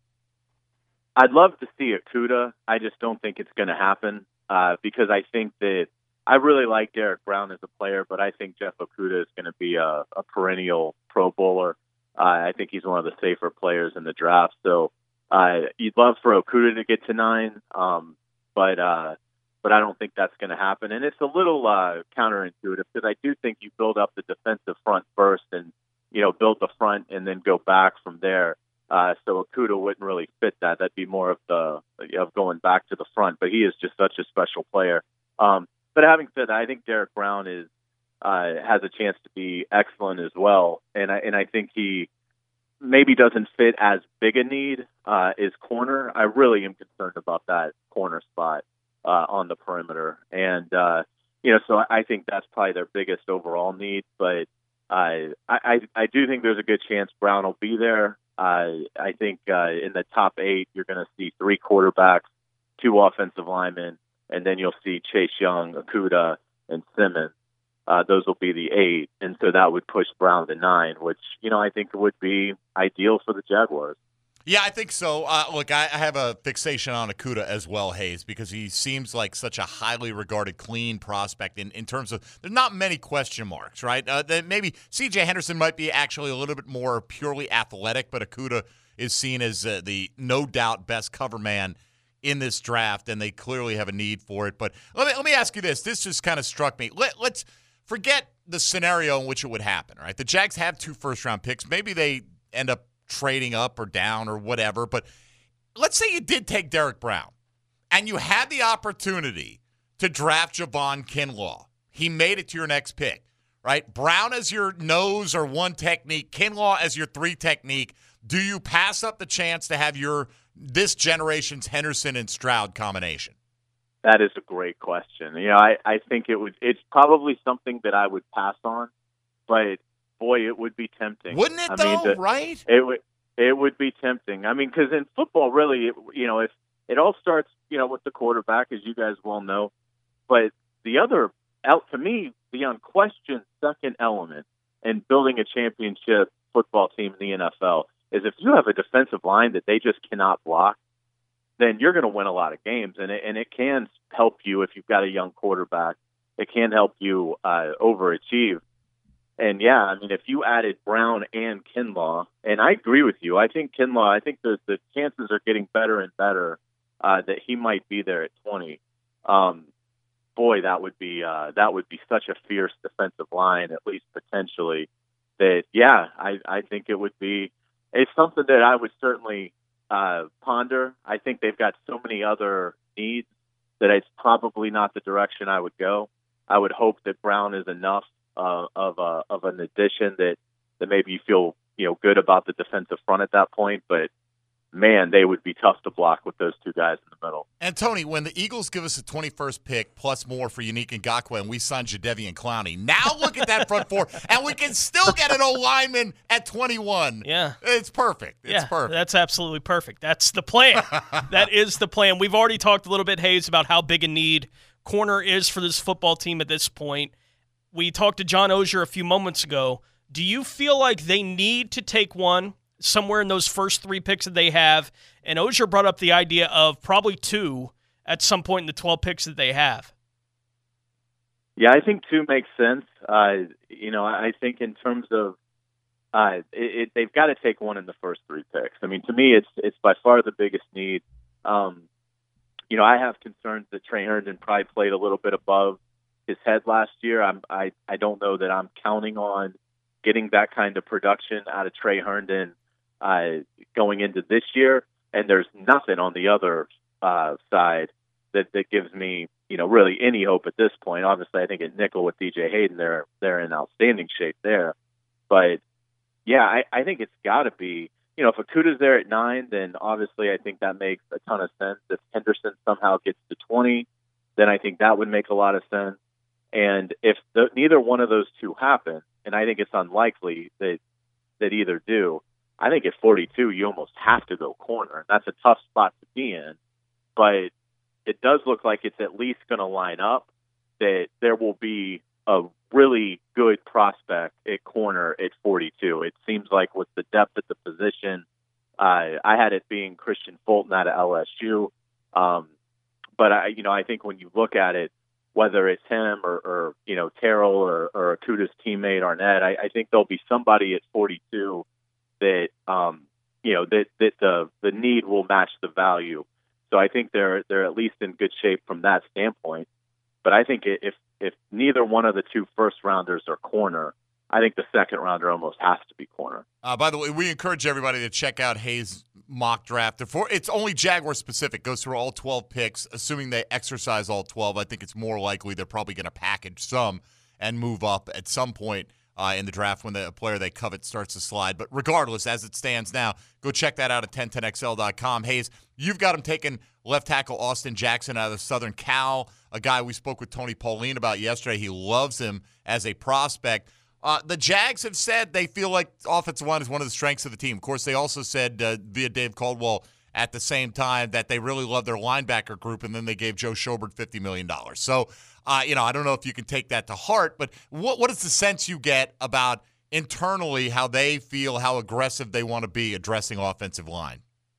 Speaker 11: I'd love to see Okudah. I just don't think it's going to happen uh, because I think that I really like Derek Brown as a player, but I think Jeff Okudah is going to be a, a perennial Pro Bowler. Uh, I think he's one of the safer players in the draft. So uh, you'd love for Okudah to get to nine, um, but uh, but I don't think that's going to happen. And it's a little uh, counterintuitive because I do think you build up the defensive front first and, you know, build the front and then go back from there. Uh, so Okudah wouldn't really fit that. That'd be more of the of going back to the front. But he is just such a special player. Um, but having said that, I think Derek Brown is uh, has a chance to be excellent as well. And I and I think he maybe doesn't fit as big a need uh, as corner. I really am concerned about that corner spot uh, on the perimeter. And uh, you know, so I think that's probably their biggest overall need. But uh, I I, I do think there's a good chance Brown will be there. Uh, I think uh, in the top eight, you're going to see three quarterbacks, two offensive linemen, and then you'll see Chase Young, Okudah, and Simmons. Uh, those will be the eight, and so that would push Brown to nine, which, you know, I think would be ideal for the Jaguars.
Speaker 5: Yeah, I think so. Uh, look, I, I have a fixation on Okudah as well, Hayes, because he seems like such a highly regarded, clean prospect in, in terms of there's not many question marks, right? Uh, that maybe C J Henderson might be actually a little bit more purely athletic, but Okudah is seen as uh, the no doubt best cover man in this draft, and they clearly have a need for it. But let me let me ask you this. This just kind of struck me. Let, let's forget the scenario in which it would happen, right? The Jags have two first-round picks. Maybe they end up trading up or down or whatever, but let's say you did take Derek Brown and you had the opportunity to draft Javon Kinlaw. He made it to your next pick, right? Brown as your nose or one technique, Kinlaw as your three technique. Do you pass up the chance to have your this generation's Henderson and Stroud combination?
Speaker 11: That is a great question. You know, I, I think it would. It's probably something that I would pass on, but boy, it would be tempting.
Speaker 5: Wouldn't it,
Speaker 11: I
Speaker 5: though,
Speaker 11: mean, to,
Speaker 5: right?
Speaker 11: It would it would be tempting. I mean, because in football, really, it, you know, if it all starts, you know, with the quarterback, as you guys well know. But the other, out to me, the unquestioned second element in building a championship football team in the N F L is if you have a defensive line that they just cannot block, then you're going to win a lot of games. And it, and it can help you if you've got a young quarterback. It can help you uh, overachieve. And, yeah, I mean, if you added Brown and Kinlaw, and I agree with you, I think Kinlaw, I think the, the chances are getting better and better uh, that he might be there at twenty. Um, boy, that would be uh, that would be such a fierce defensive line, at least potentially, that, yeah, I, I think it would be – it's something that I would certainly uh, ponder. I think they've got so many other needs that it's probably not the direction I would go. I would hope that Brown is enough uh, of a, of an addition that, that maybe you feel you know good about the defensive front at that point, but man, they would be tough to block with those two guys in the middle.
Speaker 5: And, Tony, when the Eagles give us a twenty-first pick plus more for Unique Ngakoue and we sign Jadeveon Clowney, now look at that front four, and we can still get an O-lineman at twenty-one.
Speaker 6: Yeah.
Speaker 5: It's perfect. It's
Speaker 6: yeah,
Speaker 5: perfect.
Speaker 6: That's absolutely perfect. That's the plan. That is the plan. We've already talked a little bit, Hayes, about how big a need corner is for this football team at this point. We talked to John Oehser a few moments ago. Do you feel like they need to take one somewhere in those first three picks that they have? And Oehser brought up the idea of probably two at some point in the twelve picks that they have.
Speaker 11: Yeah, I think two makes sense. Uh, you know, I think in terms of uh, it, it, they've got to take one in the first three picks. I mean, to me, it's it's by far the biggest need. Um, you know, I have concerns that Trey Herndon probably played a little bit above his head last year. I'm, I I don't know that I'm counting on getting that kind of production out of Trey Herndon uh, going into this year. And there's nothing on the other uh, side that, that gives me, you know, really any hope at this point. Obviously, I think at nickel with D J Hayden, they're they're in outstanding shape there. But yeah, I, I think it's got to be, you know, if Okudah's there at nine, then obviously I think that makes a ton of sense. If Henderson somehow gets to twenty, then I think that would make a lot of sense. And if the, neither one of those two happen, and I think it's unlikely that that either do, I think at forty-two you almost have to go corner. That's a tough spot to be in, but it does look like it's at least going to line up that there will be a really good prospect at corner at forty-two. It seems like with the depth at the position, uh, I had it being Christian Fulton out of L S U, um, but I, you know, I think when you look at it, whether it's him or, or you know, Terrell or, or Okudah's teammate Arnett, I, I think there'll be somebody at forty-two that, um, you know, that, that the, the need will match the value. So I think they're, they're at least in good shape from that standpoint. But I think if, if neither one of the two first rounders are corner, I think the second rounder almost has to be corner.
Speaker 5: Uh, by the way, we encourage everybody to check out Hayes' mock draft. It's only Jaguar specific. Goes through all twelve picks, assuming they exercise all twelve. I think it's more likely they're probably going to package some and move up at some point uh, in the draft when the player they covet starts to slide. But regardless, as it stands now, go check that out at ten ten X L dot com. Hayes, you've got him taking left tackle Austin Jackson out of Southern Cal, a guy we spoke with Tony Pauline about yesterday. He loves him as a prospect. Uh, the Jags have said they feel like offensive line is one of the strengths of the team. Of course, they also said uh, via Dave Caldwell at the same time that they really love their linebacker group, and then they gave Joe Schobert fifty million dollars. So, uh, you know, I don't know if you can take that to heart, but what what is the sense you get about internally how they feel, how aggressive they want to be addressing offensive line?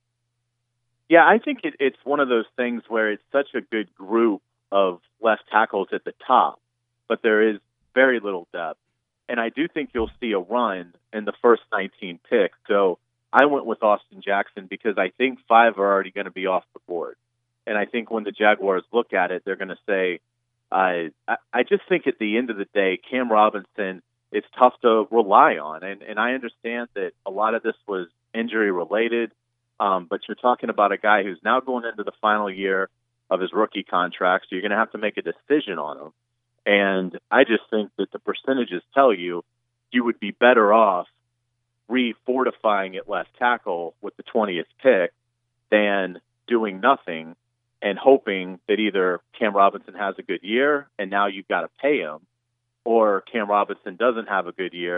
Speaker 11: Yeah, I think it, it's one of those things where it's such a good group of left tackles at the top, but there is very little depth. And I do think you'll see a run in the first nineteen picks. So I went with Austin Jackson because I think five are already going to be off the board. And I think when the Jaguars look at it, they're going to say, uh, I, I just think at the end of the day, Cam Robinson, it's tough to rely on. And, and I understand that a lot of this was injury related, um, but you're talking about a guy who's now going into the final year of his rookie contract. So you're going to have to make a decision on him. And I just think that the percentages tell you you would be better off re-fortifying at left tackle with the twentieth pick than doing nothing and hoping that either Cam Robinson has a good year and now you've got to pay him, or Cam Robinson doesn't have a good year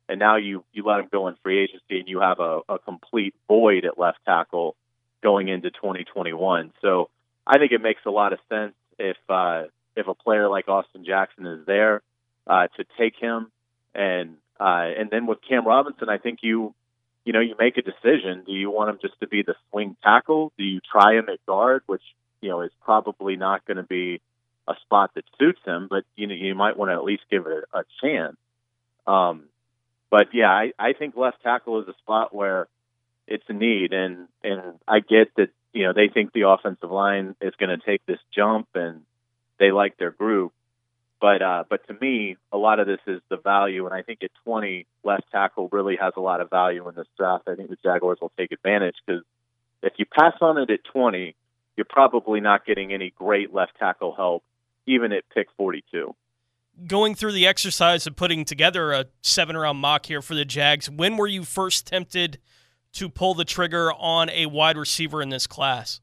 Speaker 11: and now you, you let him go in free agency, and you have a, a complete void at left tackle going into twenty twenty-one. So I think it makes a lot of sense if uh, if a player like Austin Jackson is there uh, to take him, and uh, and then with Cam Robinson, I think you you know you make a decision. Do you want him just to be the swing tackle? Do you try him at guard, which you know is probably not going to be a spot that suits him, but you know you might want to at least give it a, a chance. Um, but yeah, I, I think left tackle is a spot where it's a need, and and I get that you know they think the offensive line is going to take this jump, and they like their group. But uh, but to me, a lot of this is the value, and I think at twenty, left tackle really has a lot of value in this draft. I think the Jaguars will take advantage because if you pass on it at twenty, you're probably not getting any great left tackle help, even at pick forty-two.
Speaker 6: Going through the exercise of putting together a seven-round mock here for the Jags, when were you first tempted to pull the trigger on a wide receiver in this class?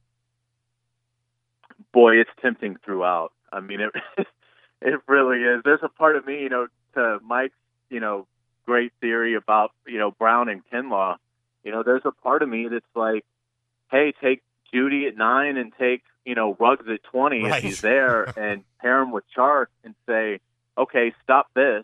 Speaker 11: Boy, it's tempting throughout. I mean, it it really is. There's a part of me, you know, to Mike's, you know, great theory about, you know, Brown and Kinlaw. You know, there's a part of me that's like, hey, take Judy at nine and take, you know, Ruggs at twenty right. if he's there, and pair him with Chark and say, okay, stop this.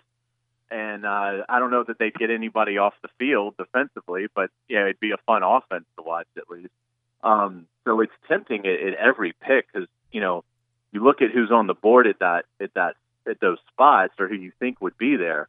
Speaker 11: And uh, I don't know that they'd get anybody off the field defensively, but yeah, it'd be a fun offense to watch at least. Um, so it's tempting at, at every pick because you know you look at who's on the board at that at that at those spots or who you think would be there,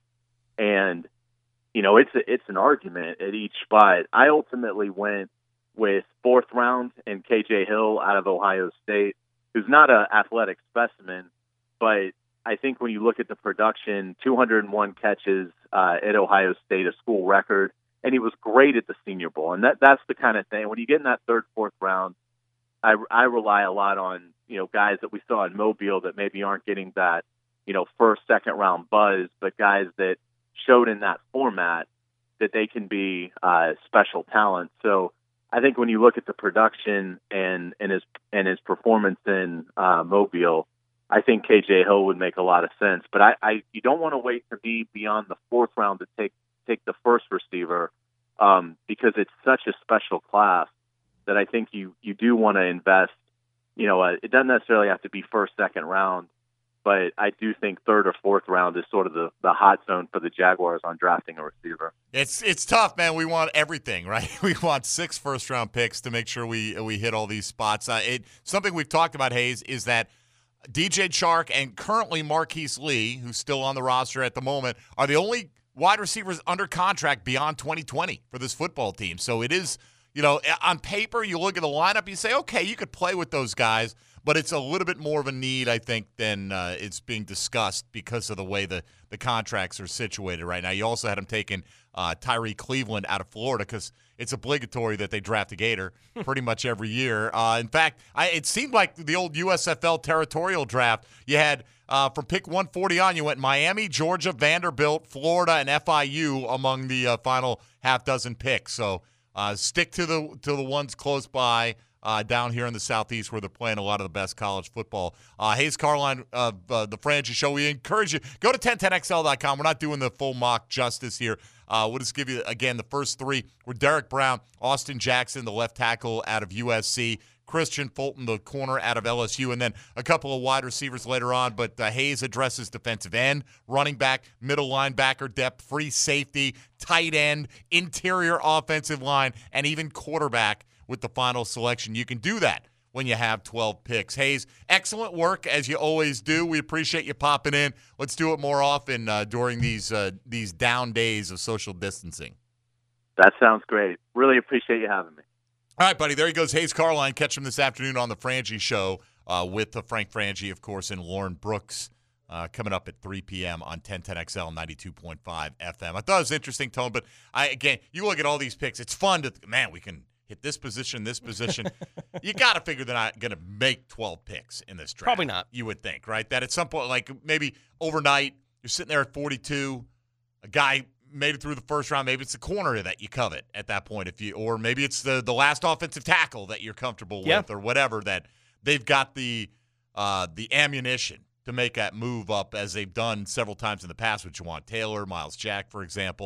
Speaker 11: and you know it's a, it's an argument at each spot. I ultimately went with fourth round and K J Hill out of Ohio State, who's not an athletic specimen, but I think when you look at the production, two hundred one catches uh, at Ohio State, a school record, and he was great at the Senior Bowl. And that that's the kind of thing. When you get in that third, fourth round, I, I rely a lot on, you know, guys that we saw in Mobile that maybe aren't getting that, you know, first, second round buzz, but guys that showed in that format that they can be uh, special talents. So I think when you look at the production and, and his and his performance in uh, Mobile, I think K J Hill would make a lot of sense, but I, I you don't want to wait to be beyond the fourth round to take take the first receiver um, because it's such a special class that I think you you do want to invest. You know, uh, it doesn't necessarily have to be first, second round, but I do think third or fourth round is sort of the, the hot zone for the Jaguars on drafting a receiver.
Speaker 5: It's it's tough, man. We want everything, right? We want six first round picks to make sure we we hit all these spots. Uh, it something we've talked about, Hayes, is that D J Chark and currently Marquise Lee, who's still on the roster at the moment, are the only wide receivers under contract beyond twenty twenty for this football team. So it is, you know, on paper, you look at the lineup, you say, okay, you could play with those guys, but it's a little bit more of a need, I think, than uh, it's being discussed because of the way the, the contracts are situated right now. You also had him taking uh, Tyree Cleveland out of Florida because it's obligatory that they draft a Gator pretty much every year. Uh, in fact, I, it seemed like the old U S F L territorial draft. You had uh, from pick one forty on, you went Miami, Georgia, Vanderbilt, Florida, and F I U among the uh, final half dozen picks. So uh, stick to the to the ones close by. Uh, down here in the Southeast where they're playing a lot of the best college football. Uh, Hayes Carline of uh, the Frangie Show, we encourage you, go to ten ten X L dot com. We're not doing the full mock justice here. Uh, we'll just give you, again, the first three were Derek Brown, Austin Jackson, the left tackle out of U S C, Christian Fulton, the corner out of L S U, and then a couple of wide receivers later on. But uh, Hayes addresses defensive end, running back, middle linebacker depth, free safety, tight end, interior offensive line, and even quarterback with the final selection. You can do that when you have twelve picks. Hayes, excellent work as you always do. We appreciate you popping in. Let's do it more often uh, during these uh, these down days of social distancing.
Speaker 11: That sounds great. Really appreciate you having me.
Speaker 5: All right, buddy. There he goes, Hayes Carline. Catch him this afternoon on the Frangie Show uh, with uh, Frank Frangie, of course, and Lauren Brooks uh, coming up at three p.m. on ten ten X L ninety-two point five F M. I thought it was interesting, Tone, but I again, you look at all these picks. It's fun to – man, we can – hit this position, this position. You got to figure they're not going to make twelve picks in this draft.
Speaker 6: Probably not.
Speaker 5: You would think, right? That at some point, like maybe overnight, you're sitting there at forty-two. A guy made it through the first round. Maybe it's the corner that you covet at that point, if you, or maybe it's the the last offensive tackle that you're comfortable
Speaker 6: yeah.
Speaker 5: with, or whatever. That they've got the uh, the ammunition to make that move up, as they've done several times in the past with Juwan Taylor, Miles Jack, for example.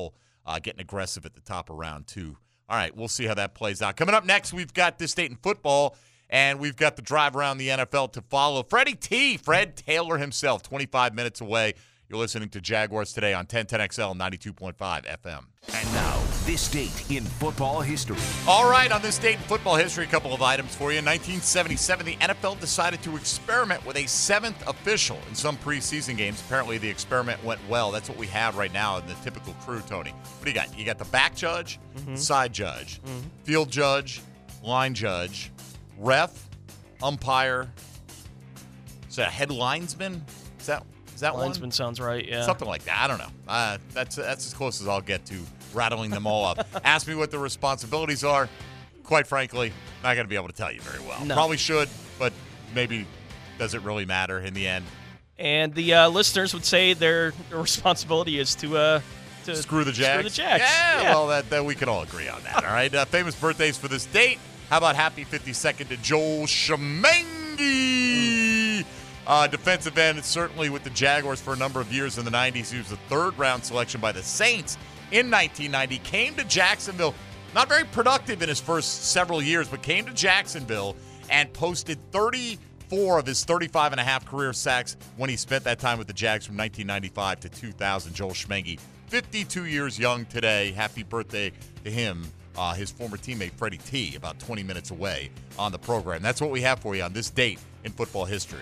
Speaker 5: uh, getting aggressive at the top of round two. All right, we'll see how that plays out. Coming up next, we've got This State in Football, and we've got the drive around the N F L to follow. Freddie T, Fred Taylor himself, twenty-five minutes away. You're listening to Jaguars Today on ten ten X L ninety-two point five F M.
Speaker 4: And now, This Date in Football History.
Speaker 5: All right, on This Date in Football History, a couple of items for you. In nineteen seventy-seven, the N F L decided to experiment with a seventh official in some preseason games. Apparently, the experiment went well. That's what we have right now in the typical crew, Tony. What do you got? You got the back judge,
Speaker 6: Mm-hmm.
Speaker 5: side judge,
Speaker 6: Mhm.
Speaker 5: field judge, line judge, ref, umpire. Is that a head linesman? Is that is that
Speaker 6: Linesman
Speaker 5: one?
Speaker 6: sounds right, yeah.
Speaker 5: Something like that. I don't know. Uh, that's that's as close as I'll get to rattling them all up. Ask me what the responsibilities are. Quite frankly, not going to be able to tell you very well.
Speaker 6: No.
Speaker 5: Probably should, but maybe does it really matter in the end?
Speaker 6: And the uh, listeners would say their, their responsibility is to uh, to
Speaker 5: Screw the Jags.
Speaker 6: Screw the Jags.
Speaker 5: Yeah,
Speaker 6: Yeah.
Speaker 5: well, that, that we can all agree on that. All right. Uh, famous birthdays for this date. How about happy fifty-second to Joel Shemengi? Uh, defensive end, certainly with the Jaguars for a number of years in the nineties. He was a third-round selection by the Saints in nineteen ninety. Came to Jacksonville, not very productive in his first several years, but came to Jacksonville and posted thirty-four of his thirty-five and a half career sacks when he spent that time with the Jags from nineteen ninety-five to two thousand. Joel Shemengi, fifty-two years young today. Happy birthday to him. Uh, his former teammate Freddie T, about twenty minutes away on the program. That's what we have for you on this date in football history.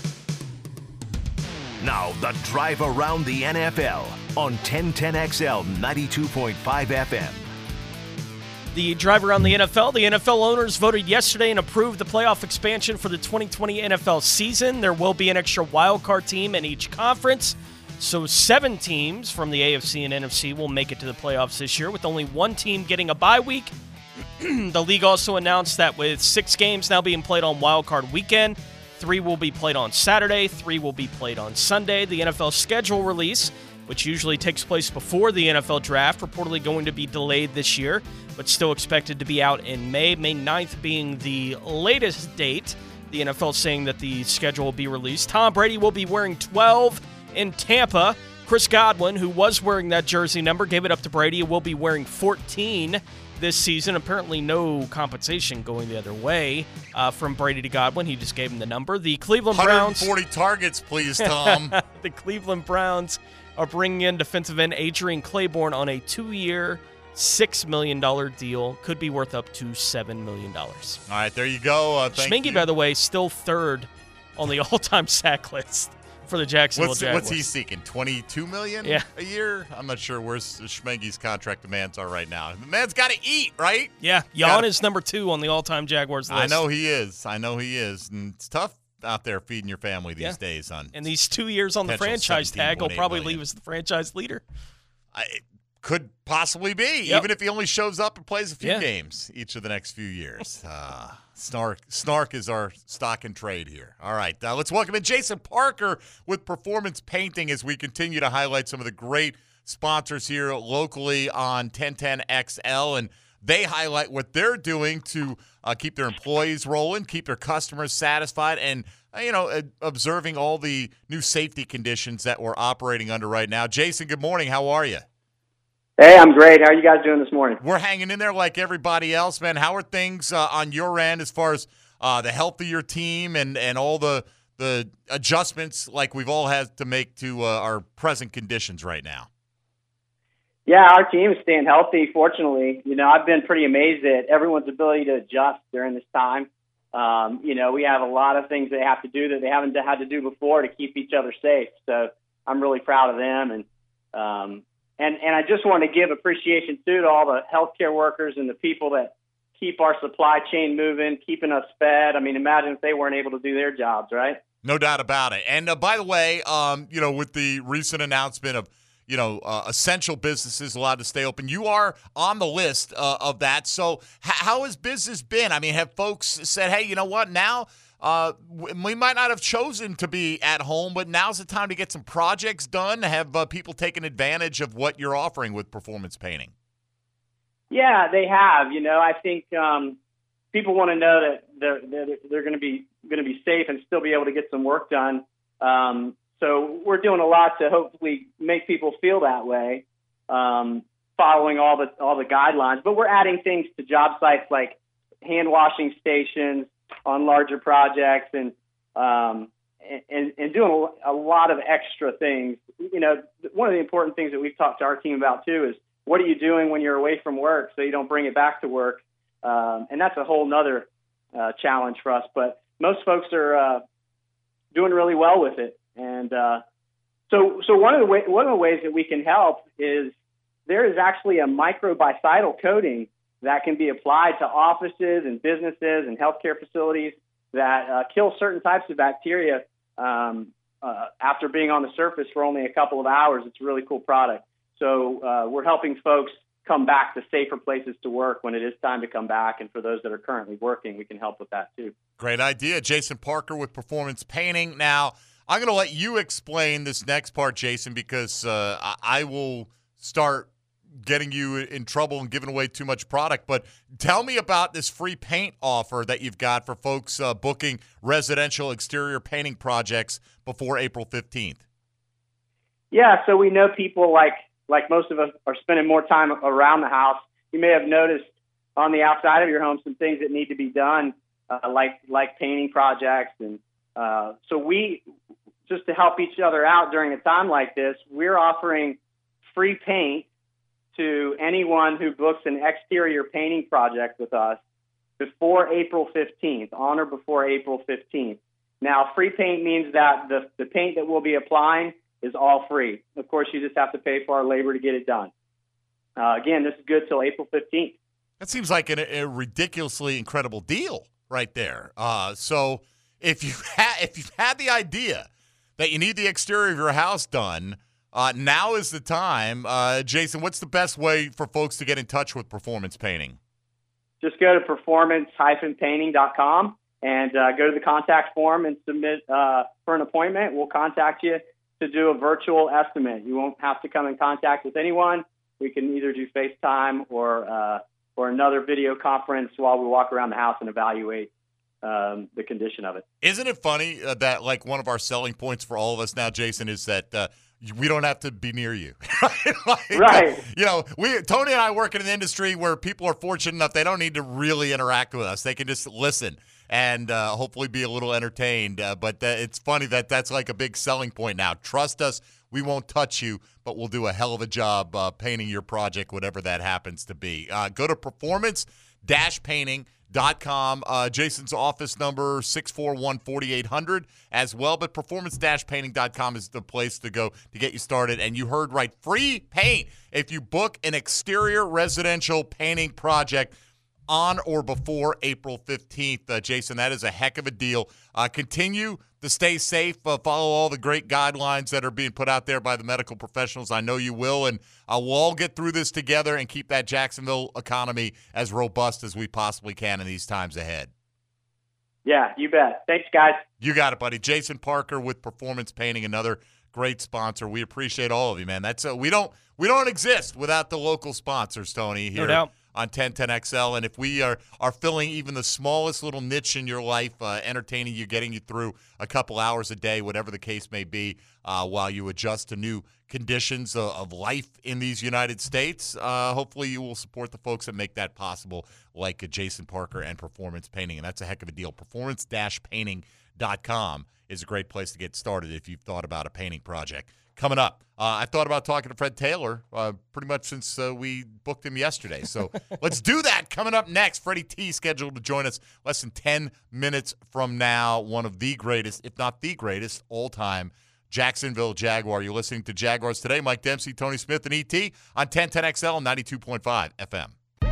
Speaker 4: Now, the drive around the N F L on ten ten X L ninety-two point five F M.
Speaker 6: The drive around the N F L. The N F L owners voted yesterday and approved the playoff expansion for the twenty twenty N F L season. There will be an extra wildcard team in each conference. So seven teams from the A F C and N F C will make it to the playoffs this year, with only one team getting a bye week. The league also announced that with six games now being played on wildcard weekend, three will be played on Saturday, three will be played on Sunday. The N F L schedule release, which usually takes place before the N F L draft, reportedly going to be delayed this year, but still expected to be out in May. May ninth being the latest date. The N F L saying that the schedule will be released. Tom Brady will be wearing twelve in Tampa. Chris Godwin, who was wearing that jersey number, gave it up to Brady and will be wearing fourteen this season. Apparently no compensation going the other way uh, from Brady to Godwin. He just gave him the number. The Cleveland Browns...
Speaker 5: one hundred forty targets, please, Tom.
Speaker 6: The Cleveland Browns are bringing in defensive end Adrian Claiborne on a two-year, six million dollars deal. Could be worth up to seven million dollars.
Speaker 5: All right, there you go. Uh, thank
Speaker 6: Schminke,
Speaker 5: you.
Speaker 6: by the way, still third on the all-time sack list for the Jacksonville
Speaker 5: What's,
Speaker 6: Jaguars.
Speaker 5: what's he seeking? twenty-two million
Speaker 6: Yeah.
Speaker 5: a year? I'm not sure where Schmenge's contract demands are right now. The man's got to eat, right?
Speaker 6: Yeah, Jan is number two on the all-time Jaguars list.
Speaker 5: I know he is. I know he is. And it's tough out there feeding your family these
Speaker 6: Yeah.
Speaker 5: days on.
Speaker 6: And these two years on the
Speaker 5: potential
Speaker 6: franchise tag will
Speaker 5: seventeen point eight
Speaker 6: probably
Speaker 5: million.
Speaker 6: leave as the franchise leader.
Speaker 5: I, could possibly be,
Speaker 6: Yep.
Speaker 5: even if he only shows up and plays a few
Speaker 6: Yeah.
Speaker 5: games each of the next few years. Uh, Snark, Snark is our stock and trade here. All right, uh, let's welcome in Jason Parker with Performance Painting as we continue to highlight some of the great sponsors here locally on ten ten X L, and they highlight what they're doing to uh, keep their employees rolling, keep their customers satisfied, and uh, you know, uh, observing all the new safety conditions that we're operating under right now. Jason, good morning. How are you?
Speaker 12: Hey, I'm great. How are you guys doing this morning?
Speaker 5: We're hanging in there like everybody else, man. How are things uh, on your end as far as uh, the health of your team and, and all the the adjustments like we've all had to make to uh, our present conditions right now?
Speaker 12: Yeah, our team is staying healthy, fortunately. You know, I've been pretty amazed at everyone's ability to adjust during this time. Um, you know, we have a lot of things they have to do that they haven't had to do before to keep each other safe. So I'm really proud of them. And um, and, and I just want to give appreciation, too, to all the healthcare workers and the people that keep our supply chain moving, keeping us fed. I mean, imagine if they weren't able to do their jobs, right?
Speaker 5: No doubt about it. And uh, by the way, um, you know, with the recent announcement of, you know, uh, essential businesses allowed to stay open, you are on the list uh, of that. So h- how has business been? I mean, have folks said, hey, you know what, now uh, we might not have chosen to be at home, but now's the time to get some projects done? Have uh, people taken advantage of what you're offering with Performance Painting?
Speaker 12: Yeah, they have. You know, I think um, people want to know that they're they're, they're going to be going to be safe and still be able to get some work done. Um, so we're doing a lot to hopefully make people feel that way. Um, following all the all the guidelines. But we're adding things to job sites like hand washing stations on larger projects, and um, and, and doing a lot of extra things. You know, one of the important things that we've talked to our team about too is what are you doing when you're away from work so you don't bring it back to work, um, and that's a whole nother uh, challenge for us. But most folks are uh, doing really well with it, and uh, so so one of the way, one of the ways that we can help is there is actually a microbicidal coating that can be applied to offices and businesses and healthcare facilities that uh, kill certain types of bacteria um, uh, after being on the surface for only a couple of hours. It's a really cool product. So uh, we're helping folks come back to safer places to work when it is time to come back. And for those that are currently working, we can help with that too.
Speaker 5: Great idea. Jason Parker with Performance Painting. Now, I'm going to let you explain this next part, Jason, because uh, I will start getting you in trouble and giving away too much product. But tell me about this free paint offer that you've got for folks uh, booking residential exterior painting projects before April fifteenth.
Speaker 12: Yeah, so we know people like like most of us are spending more time around the house. You may have noticed on the outside of your home some things that need to be done, uh, like like painting projects. And uh, so we, just to help each other out during a time like this, we're offering free paint to anyone who books an exterior painting project with us before April fifteenth, on or before April fifteenth. Now, free paint means that the, the paint that we'll be applying is all free. Of course, you just have to pay for our labor to get it done. Uh, again, this is good till April fifteenth.
Speaker 5: That seems like an, a ridiculously incredible deal right there. Uh, so if you ha- if you've had the idea that you need the exterior of your house done, Uh, now is the time. Uh, Jason, what's the best way for folks to get in touch with Performance Painting?
Speaker 12: Just go to performance dash painting dot com and uh, go to the contact form and submit uh, for an appointment. We'll contact you to do a virtual estimate. You won't have to come in contact with anyone. We can either do FaceTime or uh, or another video conference while we walk around the house and evaluate um, the condition of it.
Speaker 5: Isn't it funny uh, that, like, one of our selling points for all of us now, Jason, is that uh, we don't have to be near you. like,
Speaker 12: right.
Speaker 5: You know, we Tony and I work in an industry where people are fortunate enough they don't need to really interact with us. They can just listen and uh, hopefully be a little entertained. Uh, but uh, it's funny that that's like a big selling point now. Trust us, we won't touch you, but we'll do a hell of a job uh, painting your project, whatever that happens to be. Uh, go to performance dash painting dot com. Uh, Jason's office number, six four one, four eight zero zero as well. But performance dash painting dot com is the place to go to get you started. And you heard right, free paint if you book an exterior residential painting project on or before April fifteenth. Uh, Jason, that is a heck of a deal. Uh, continue to stay safe. Uh, follow all the great guidelines that are being put out there by the medical professionals. I know you will. And uh, we'll all get through this together and keep that Jacksonville economy as robust as we possibly can in these times ahead.
Speaker 12: Yeah, you bet. Thanks, guys.
Speaker 5: You got it, buddy. Jason Parker with Performance Painting, another great sponsor. We appreciate all of you, man. That's uh, we don't we don't exist without the local sponsors, Tony, here
Speaker 6: No doubt.
Speaker 5: on ten ten X L. And if we are, are filling even the smallest little niche in your life, uh, entertaining you, getting you through a couple hours a day, whatever the case may be, uh, while you adjust to new conditions of, of life in these United States, uh, hopefully you will support the folks that make that possible, like uh, Jason Parker and Performance Painting. And that's a heck of a deal. performance dash painting dot com is a great place to get started if you've thought about a painting project. Coming up, uh, I've thought about talking to Fred Taylor uh, pretty much since uh, we booked him yesterday. So let's do that. Coming up next, Freddie T scheduled to join us less than ten minutes from now. One of the greatest, if not the greatest, all-time Jacksonville Jaguar. You're listening to Jaguars Today. Mike Dempsey, Tony Smith, and E T on ten ten X L ninety-two point five F M.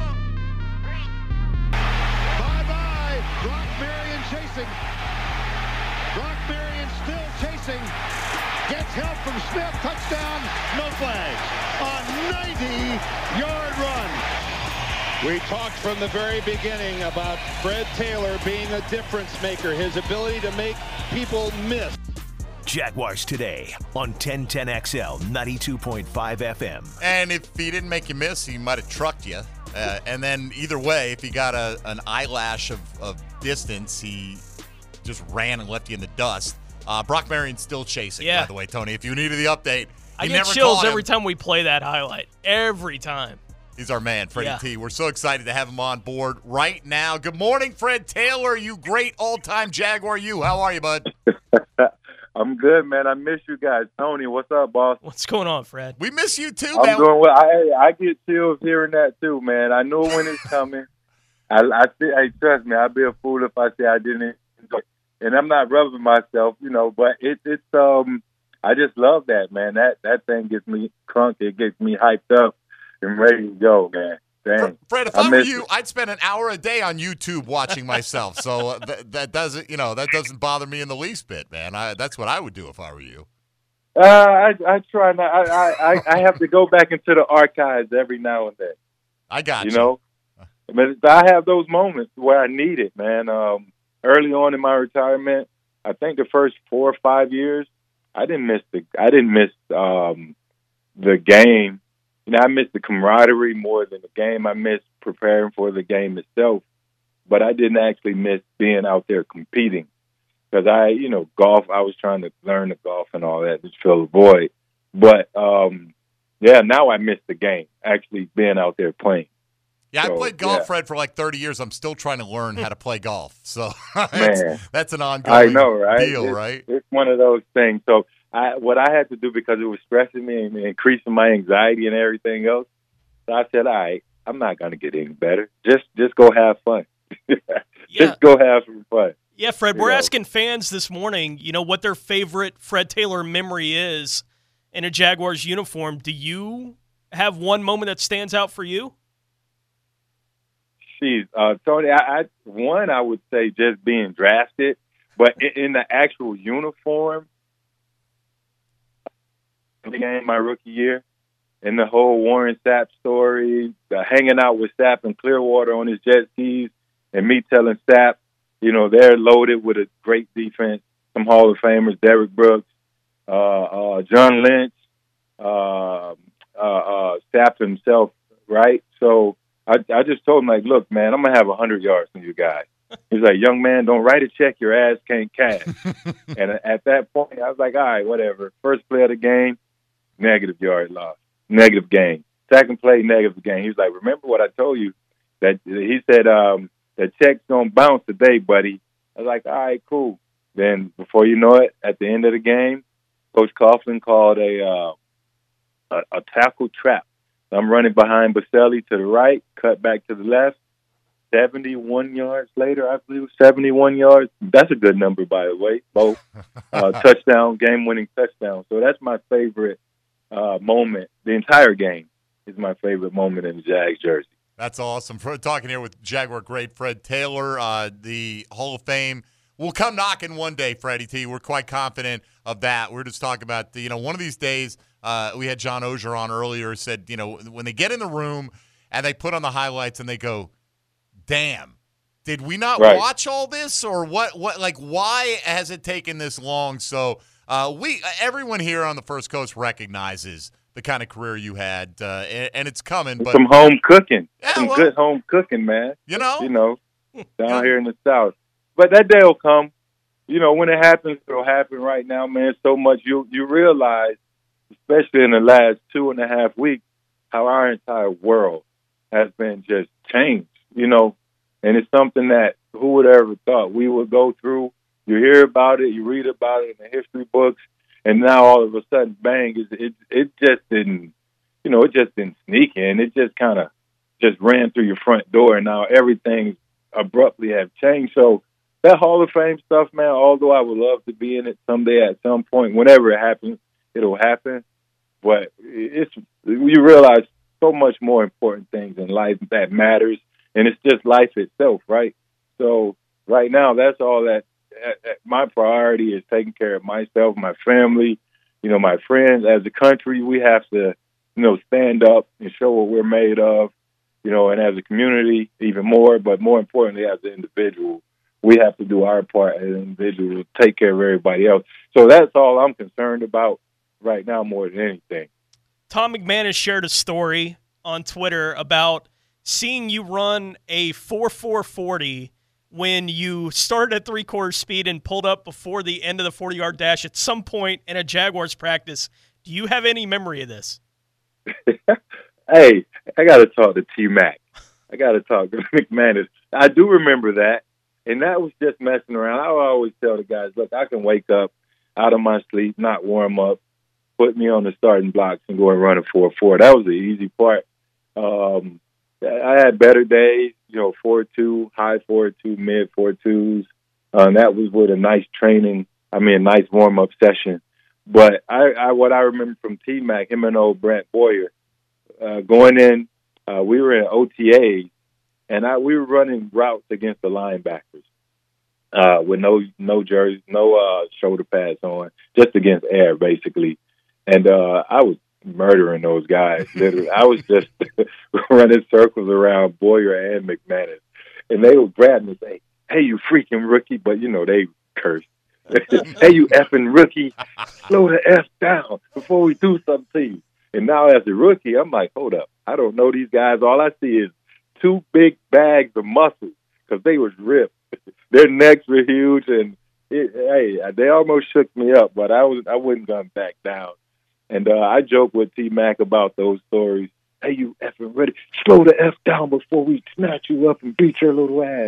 Speaker 8: Bye-bye. Brock Marion chasing. Brock Marion still chasing. Gets help from Smith. Touchdown. No flags. A ninety-yard run. We talked from the very beginning about Fred Taylor being a difference maker. His ability to make people miss.
Speaker 4: Jaguars Today on ten ten X L ninety-two point five F M.
Speaker 5: And if he didn't make you miss, he might have trucked you. Uh, and then either way, if he got a, an eyelash of, of distance, he just ran and left you in the dust. Uh, Brock Marion's still chasing,
Speaker 6: yeah.
Speaker 5: by the way, Tony. If you needed the update,
Speaker 6: I
Speaker 5: He
Speaker 6: get
Speaker 5: never
Speaker 6: chills
Speaker 5: caught
Speaker 6: every
Speaker 5: him.
Speaker 6: time we play that highlight. Every time.
Speaker 5: He's our man, Freddie
Speaker 6: Yeah.
Speaker 5: T. We're so excited to have him on board right now. Good morning, Fred Taylor. You great all-time Jaguar. You, how are you, bud?
Speaker 13: I'm good, man. I miss you guys. Tony, what's up, boss?
Speaker 6: What's going on, Fred?
Speaker 5: We miss you too,
Speaker 13: I'm
Speaker 5: man.
Speaker 13: doing well. I I get chills hearing that too, man. I know when it's coming. I I see. Hey, trust me, I'd be a fool if I say I didn't enjoy it. And I'm not rubbing myself, you know. But it, it's um, I just love that, man. That that thing gets me crunk. It gets me hyped up and ready to go, man. Dang.
Speaker 5: Fred, if
Speaker 13: I
Speaker 5: I, were
Speaker 13: miss
Speaker 5: you,
Speaker 13: it.
Speaker 5: I'd spend an hour a day on YouTube watching myself. So uh, th- that doesn't, you know, that doesn't bother me in the least bit, man. I, that's what I would do if I were you.
Speaker 13: Uh, I I try not. I, I I- I have to go back into the archives every now and then.
Speaker 5: I got you.
Speaker 13: You know, but I have those moments where I need it, man. Um, early on in my retirement, I think the first four or five years, I didn't miss the. I didn't miss um, the game. You know, I missed the camaraderie more than the game. I missed preparing for the game itself, but I didn't actually miss being out there competing. Because I, you know, golf, I was trying to learn the golf and all that, just fill the void. But, um, yeah, now I miss the game, actually being out there playing.
Speaker 5: Yeah,
Speaker 13: So,
Speaker 5: I played golf,
Speaker 13: yeah.
Speaker 5: Fred, for like thirty years. I'm still trying to learn how to play golf. So
Speaker 13: Man.
Speaker 5: that's, that's an ongoing
Speaker 13: I know, right?
Speaker 5: deal,
Speaker 13: it's,
Speaker 5: right?
Speaker 13: It's one of those things. So I, what I had to do, because it was stressing me and increasing my anxiety and everything else, so I said, all right, I'm not going to get any better. Just just go have fun. Just go have some fun.
Speaker 6: Yeah, Fred,
Speaker 13: You
Speaker 6: we're
Speaker 13: know.
Speaker 6: asking fans this morning, you know, what their favorite Fred Taylor memory is in a Jaguars uniform. Do you have one moment that stands out for you?
Speaker 13: Jeez, uh, Tony, I, I one I would say just being drafted, but in, in the actual uniform, the game my rookie year, and the whole Warren Sapp story, the hanging out with Sapp in Clearwater on his jet skis, and me telling Sapp, you know, they're loaded with a great defense, some Hall of Famers, Derrick Brooks, uh, uh, John Lynch, uh, uh, uh, Sapp himself, right? So I, I just told him, like, look, man, I'm going to have one hundred yards from you guys. He's like, young man, don't write a check your ass can't cash. And at that point, I was like, all right, whatever. First play of the game, negative yard loss, negative gain. Second play, negative gain. He was like, remember what I told you? That he said, um, the check's going to bounce today, buddy. I was like, all right, cool. Then before you know it, at the end of the game, Coach Coughlin called a, uh, a, a tackle trap. I'm running behind Baselli to the right, cut back to the left. seventy-one yards later, I believe, seventy-one yards. That's a good number, by the way. Both uh, touchdown, game-winning touchdown. So that's my favorite uh, moment. The entire game is my favorite moment in the Jags jersey.
Speaker 5: That's awesome. For talking here with Jaguar great Fred Taylor, uh, the Hall of Fame will come knocking one day, Freddie T. We're quite confident of that. We're just talking about, the, you know, one of these days, uh, we had John Ogier on earlier, said, you know, when they get in the room and they put on the highlights and they go, damn, did we not
Speaker 13: Right.
Speaker 5: watch all this, or what, what, like, why has it taken this long? So uh, we, everyone here on the First Coast recognizes the kind of career you had, uh, and, and it's coming. But
Speaker 13: Some home cooking.
Speaker 5: Yeah,
Speaker 13: Some
Speaker 5: well,
Speaker 13: good home cooking, man.
Speaker 5: You know?
Speaker 13: You know, down here in the South. But that day will come. You know, when it happens, it'll happen right now, man. So much you you realize, especially in the last two and a half weeks, how our entire world has been just changed, you know. And it's something that who would ever thought we would go through. You hear about it, you read about it in the history books, and now all of a sudden, bang, it it, it just didn't, you know, it just didn't sneak in. It just kind of just ran through your front door, and now everything abruptly have changed. So that Hall of Fame stuff, man, although I would love to be in it someday at some point, whenever it happens, it'll happen. But it's you realize so much more important things in life that matters, and it's just life itself, right? So right now, that's all that uh, my priority is taking care of myself, my family, you know, my friends. As a country, we have to, you know, stand up and show what we're made of, you know, and as a community, even more, but more importantly, as an individual, we have to do our part as an individual to take care of everybody else. So that's all I'm concerned about right now more than anything.
Speaker 6: Tom McManus shared a story on Twitter about seeing you run a four four forty when you started at three-quarter speed and pulled up before the end of the forty-yard dash at some point in a Jaguars practice Do you have any memory of this?
Speaker 13: Hey, I got to talk to T-Mac. I got to talk to McManus. I do remember that, and that was just messing around. I always tell the guys, look, I can wake up out of my sleep, not warm up, put me on the starting blocks and go and run a four four. That was the easy part. Um, I had better days, you know, four two, high four two, mid four twos. Uh, and that was with a nice training, I mean, a nice warm-up session. But I, I what I remember from T-Mac, him and old Brent Boyer, uh, going in, uh, we were in O T As, and I, we were running routes against the linebackers uh, with no no jerseys, no uh, shoulder pads on, just against air, basically. And uh, I was murdering those guys. Literally, I was just running circles around Boyer and McManus, and they would grab me and say, "Hey, you freaking rookie!" But you know they cursed. "Hey, you effing rookie! Slow the f down before we do something to you." And now, as a rookie, I'm like, "Hold up! I don't know these guys. All I see is two big bags of muscle because they was ripped. Their necks were huge, and it, hey, they almost shook me up. But I was I wouldn't gonna back down." And uh, I joke with T-Mac about those stories. "Hey, you effing ready? Slow the F down before we snatch you up and beat your little ass."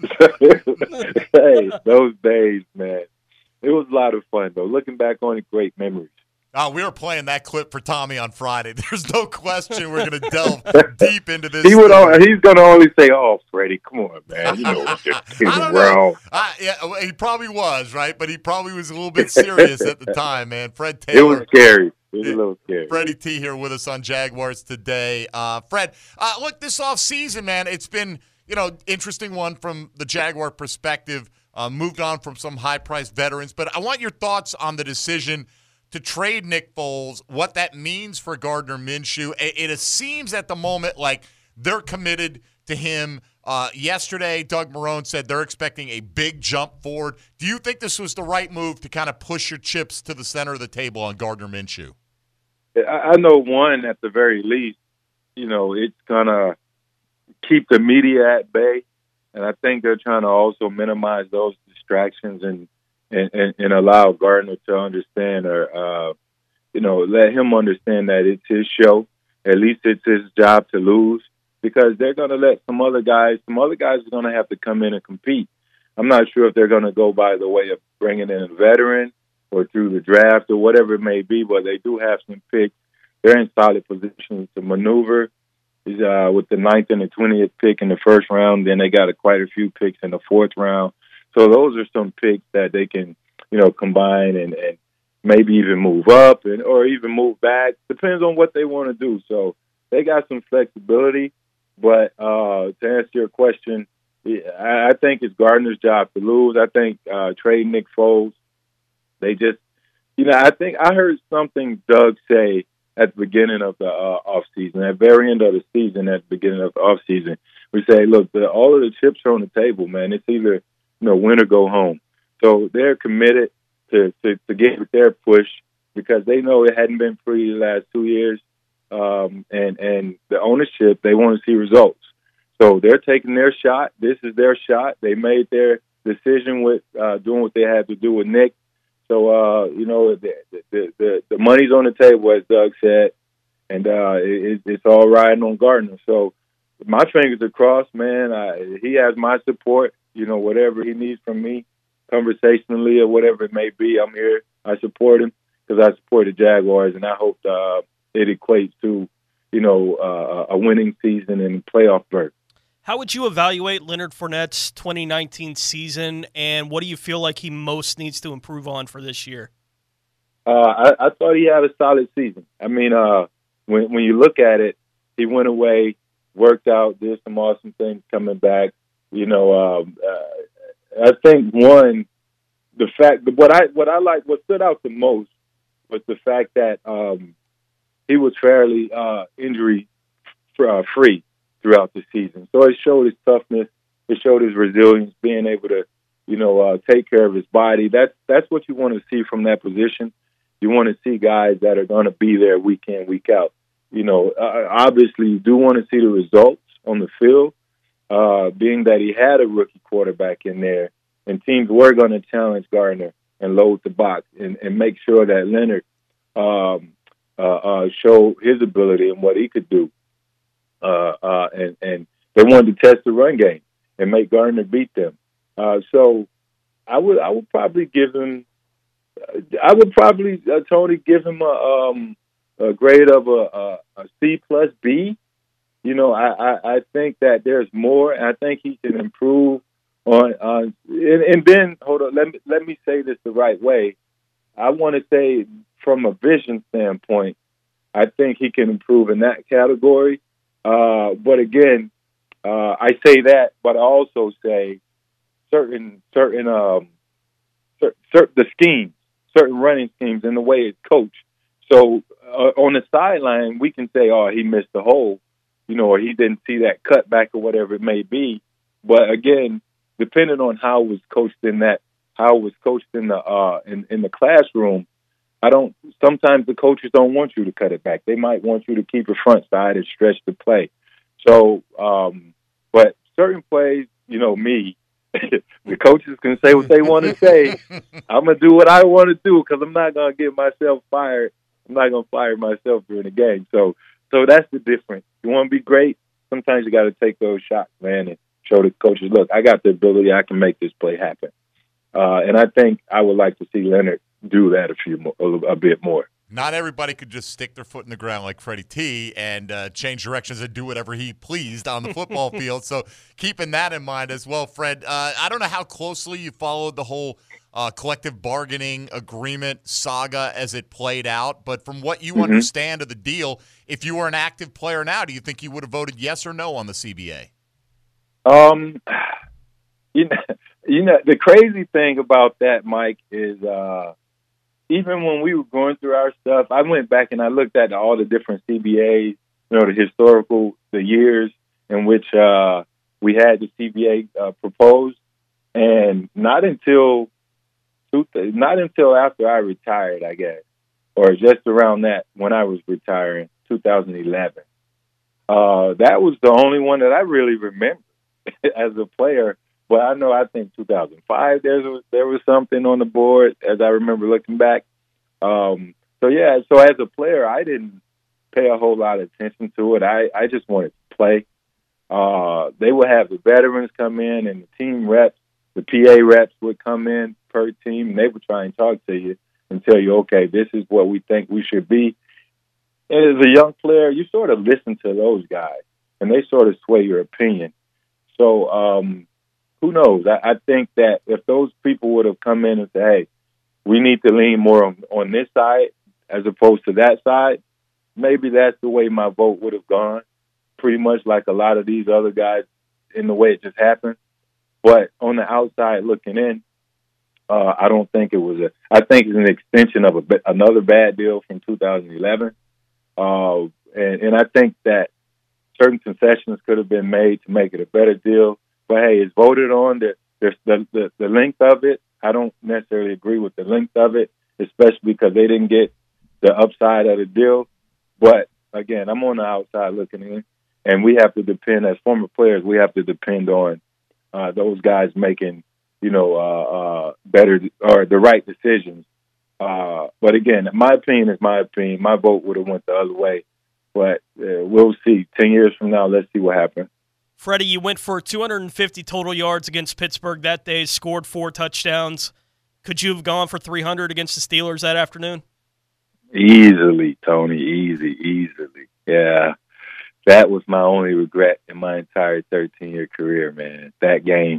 Speaker 13: Hey, those days, man. It was a lot of fun, though. Looking back on it, great memories.
Speaker 5: Oh, we were playing that clip for Tommy on Friday. There's no question we're going to delve deep into this.
Speaker 13: He would. All, he's going to only say, "Oh, Freddie, come on, man. You know what you're kidding around."
Speaker 5: Uh, yeah, well, he probably was, right? But he probably was a little bit serious at the time, man. Fred Taylor.
Speaker 13: It was scary. It was a little scary.
Speaker 5: Freddie T here with us on Jaguars Today. Uh, Fred, uh, look, this offseason, man, it's been, you know, interesting one from the Jaguar perspective. Uh, moved on from some high-priced veterans. But I want your thoughts on the decision to trade Nick Foles, what that means for Gardner Minshew. It, it seems at the moment like they're committed to him. Uh, yesterday, Doug Marrone said they're expecting a big jump forward. Do you think this was the right move to kind of push your chips to the center of the table on Gardner Minshew?
Speaker 13: I know one, at the very least, you know, it's going to keep the media at bay. And I think they're trying to also minimize those distractions and, and, and, and allow Gardner to understand or, uh, you know, let him understand that it's his show. At least it's his job to lose, because they're going to let some other guys, some other guys are going to have to come in and compete. I'm not sure if they're going to go by the way of bringing in a veteran or through the draft or whatever it may be, but they do have some picks. They're in solid positions to maneuver. Uh, with the ninth and the twentieth pick in the first round, then they got a, quite a few picks in the fourth round. So those are some picks that they can, you know, combine and, and maybe even move up and or even move back. Depends on what they want to do. So they got some flexibility. But uh, to answer your question, I, I think it's Gardner's job to lose. I think uh, trade Nick Foles, they just, you know, I think I heard something Doug say at the beginning of the uh, offseason, at the very end of the season, at the beginning of the offseason. We say, look, the, all of the chips are on the table, man. It's either, you know, win or go home. So they're committed to, to, to get their push because they know it hadn't been pretty the last two years. Um, and, and the ownership, they want to see results. So they're taking their shot. This is their shot. They made their decision with uh, doing what they had to do with Nick. So, uh, you know, the, the, the, the money's on the table, as Doug said, and uh, it, it's all riding on Gardner. So my fingers are crossed, man. I, he has my support, you know, whatever he needs from me, conversationally or whatever it may be, I'm here. I support him because I support the Jaguars, and I hope uh, it equates to, you know, uh, a winning season and playoff berth.
Speaker 6: How would you evaluate Leonard Fournette's twenty nineteen season, and what do you feel like he most needs to improve on for this year?
Speaker 13: Uh, I, I thought he had a solid season. I mean, uh, when when you look at it, he went away, worked out, did some awesome things coming back. You know, um, uh, I think one, the fact what I what I like what stood out the most was the fact that um, he was fairly uh, injury uh, free throughout the season. So it showed his toughness. It showed his resilience, being able to, you know, uh, take care of his body. That's that's what you want to see from that position. You want to see guys that are going to be there week in, week out. You know, uh, obviously you do want to see the results on the field, uh, being that he had a rookie quarterback in there, and teams were going to challenge Gardner and load the box and, and make sure that Leonard um, uh, uh, show his ability and what he could do. Uh, uh, and, and they wanted to test the run game and make Gardner beat them. Uh, so I would I would probably give him I would probably uh, Tony give him a, um, a grade of a, a, a C plus B. You know, I, I, I think that there's more, and I think he can improve on. on and, and then hold on, let me let me say this the right way. I want to say from a vision standpoint, I think he can improve in that category. Uh, but again, uh, I say that, but I also say certain certain um, cer- cer- the schemes, certain running schemes, and the way it's coached. So uh, on the sideline, we can say, "Oh, he missed the hole," you know, or he didn't see that cutback or whatever it may be. But again, depending on how it was coached in that, how it was coached in the uh, in, in the classroom, I don't. Sometimes the coaches don't want you to cut it back. They might want you to keep your front side and stretch the play. So, um, but certain plays, you know, me, the coaches can say what they want to say. I'm gonna do what I want to do because I'm not gonna get myself fired. I'm not gonna fire myself during the game. So, so that's the difference. You want to be great. Sometimes you got to take those shots, man, and show the coaches, look, I got the ability. I can make this play happen. Uh, and I think I would like to see Leonard do that a few more, a, a bit more.
Speaker 5: Not everybody could just stick their foot in the ground like Freddie T and uh, change directions and do whatever he pleased on the football field. So keeping that in mind as well, Fred, uh, I don't know how closely you followed the whole uh, collective bargaining agreement saga as it played out, but from what you mm-hmm. understand of the deal, if you were an active player now, do you think you would have voted yes or no on the C B A?
Speaker 13: Um, you know, you know, the crazy thing about that, Mike, is uh, even when we were going through our stuff, I went back and I looked at all the different C B As, you know, the historical, the years in which uh, we had the C B A uh, proposed, and not until not until after I retired, I guess, or just around that when I was retiring, two thousand eleven. Uh, that was the only one that I really remember as a player. But I know, I think two thousand five, there was, there was something on the board, as I remember looking back. Um, so, yeah, so as a player, I didn't pay a whole lot of attention to it. I, I just wanted to play. Uh, they would have the veterans come in and the team reps, the P A reps would come in per team, and they would try and talk to you and tell you, okay, this is what we think we should be. And as a young player, you sort of listen to those guys, and they sort of sway your opinion. So, um, who knows? I, I think that if those people would have come in and said, hey, we need to lean more on, on this side as opposed to that side, maybe that's the way my vote would have gone, pretty much like a lot of these other guys in the way it just happened. But on the outside looking in, uh, I don't think it was a – I think it's an extension of a, another bad deal from two thousand eleven. Uh, and, and I think that certain concessions could have been made to make it a better deal. But, hey, it's voted on. The, the, the, the length of it, I don't necessarily agree with the length of it, especially because they didn't get the upside of the deal. But, again, I'm on the outside looking in, and we have to depend, as former players, we have to depend on uh, those guys making, you know, uh, uh, better or the right decisions. Uh, but, again, my opinion is my opinion. My vote would have went the other way. But uh, we'll see. Ten years from now, let's see what happens.
Speaker 6: Freddie, you went for two hundred fifty total yards against Pittsburgh that day, scored four touchdowns. Could you have gone for three hundred against the Steelers that afternoon?
Speaker 13: Easily, Tony, easy, easily. Yeah, that was my only regret in my entire thirteen-year career, man, that game.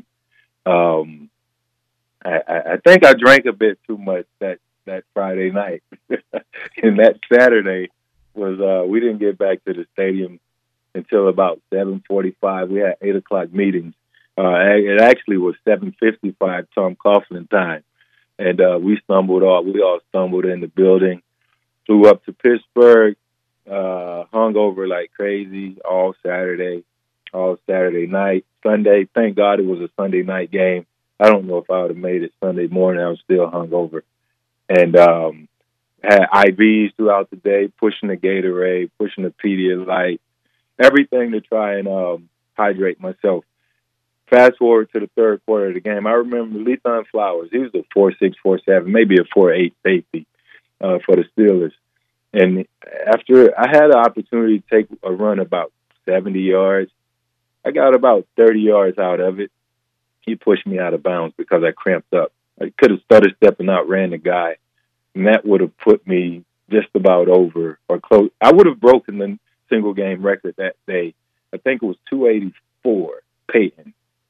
Speaker 13: Um, I, I think I drank a bit too much that, that Friday night. And that Saturday was uh, we didn't get back to the stadium until about seven forty-five. We had eight o'clock meetings. Uh, it actually was seven fifty-five Tom Coughlin time. And uh, we stumbled off. We all stumbled in the building, flew up to Pittsburgh, uh, hung over like crazy all Saturday, all Saturday night. Sunday, thank God it was a Sunday night game. I don't know if I would have made it Sunday morning. I was still hungover. And um, had I Vs throughout the day, pushing the Gatorade, pushing the Pedialyte, everything to try and um, hydrate myself. Fast forward to the third quarter of the game. I remember Lethon Flowers. He was a four six, four seven, maybe a four eight safety uh, for the Steelers. And after I had an opportunity to take a run about seventy yards, I got about thirty yards out of it. He pushed me out of bounds because I cramped up. I could have started stepping out, ran the guy, and that would have put me just about over or close. I would have broken the single game record that day. I think it was two eighty-four, Peyton,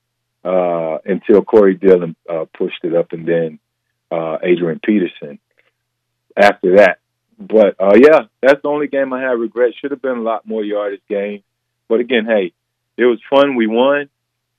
Speaker 13: uh, until Corey Dillon uh, pushed it up, and then uh, Adrian Peterson after that. But, uh, yeah, that's the only game I have regret. Should have been a lot more yardage game. But, again, hey, it was fun. We won.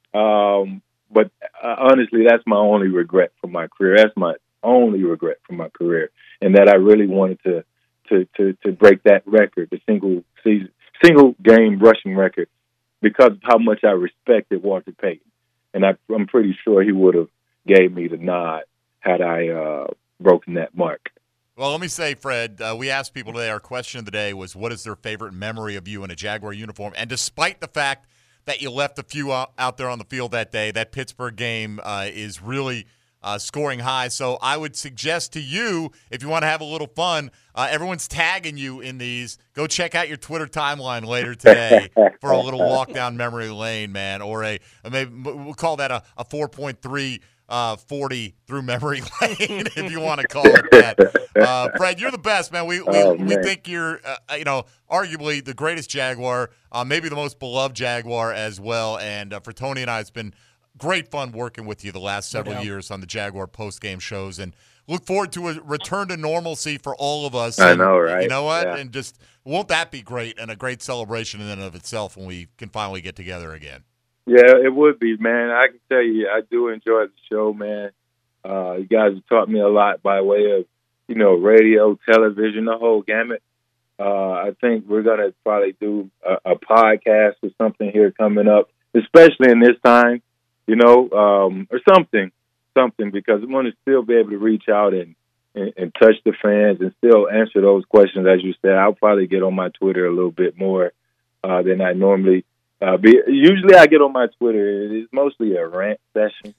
Speaker 13: Um, but, uh, honestly, that's my only regret from my career. That's my only regret from my career, and that I really wanted to to, to, to break that record, the single season, single game rushing record, because of how much I respected Walter Payton. And I, I'm pretty sure he would have gave me the nod had I uh, broken that mark.
Speaker 5: Well, let me say, Fred, uh, we asked people today, our question of the day was, what is their favorite memory of you in a Jaguar uniform? And despite the fact that you left a few out, out there on the field that day, that Pittsburgh game uh, is really uh, scoring high. So I would suggest to you, if you want to have a little fun, uh, everyone's tagging you in these. Go check out your Twitter timeline later today for a little walk down memory lane, man, or a maybe we'll call that a, a four point three uh, forty through memory lane, if you want to call it that. Uh, Fred, you're the best, man. We we,
Speaker 13: Oh,
Speaker 5: we
Speaker 13: man.
Speaker 5: think you're, uh, you know, arguably the greatest Jaguar, uh, maybe the most beloved Jaguar as well. And uh, for Tony and I, it's been great fun working with you the last several
Speaker 14: doubt.
Speaker 5: years on the Jaguar post-game shows, and look forward to a return to normalcy for all of us.
Speaker 13: I
Speaker 5: And
Speaker 13: know, right?
Speaker 5: You know what?
Speaker 13: Yeah.
Speaker 5: And just, won't that be great and a great celebration in and of itself when we can finally get together again?
Speaker 13: Yeah, it would be, man. I can tell you, I do enjoy the show, man. Uh, you guys have taught me a lot by way of, you know, radio, television, the whole gamut. Uh, I think we're going to probably do a, a podcast or something here coming up, especially in this time, you know, um, or something, something, because I want to still be able to reach out and, and, and touch the fans and still answer those questions. As you said, I'll probably get on my Twitter a little bit more uh, than I normally Uh, be, usually I get on my Twitter. It's mostly a rant session.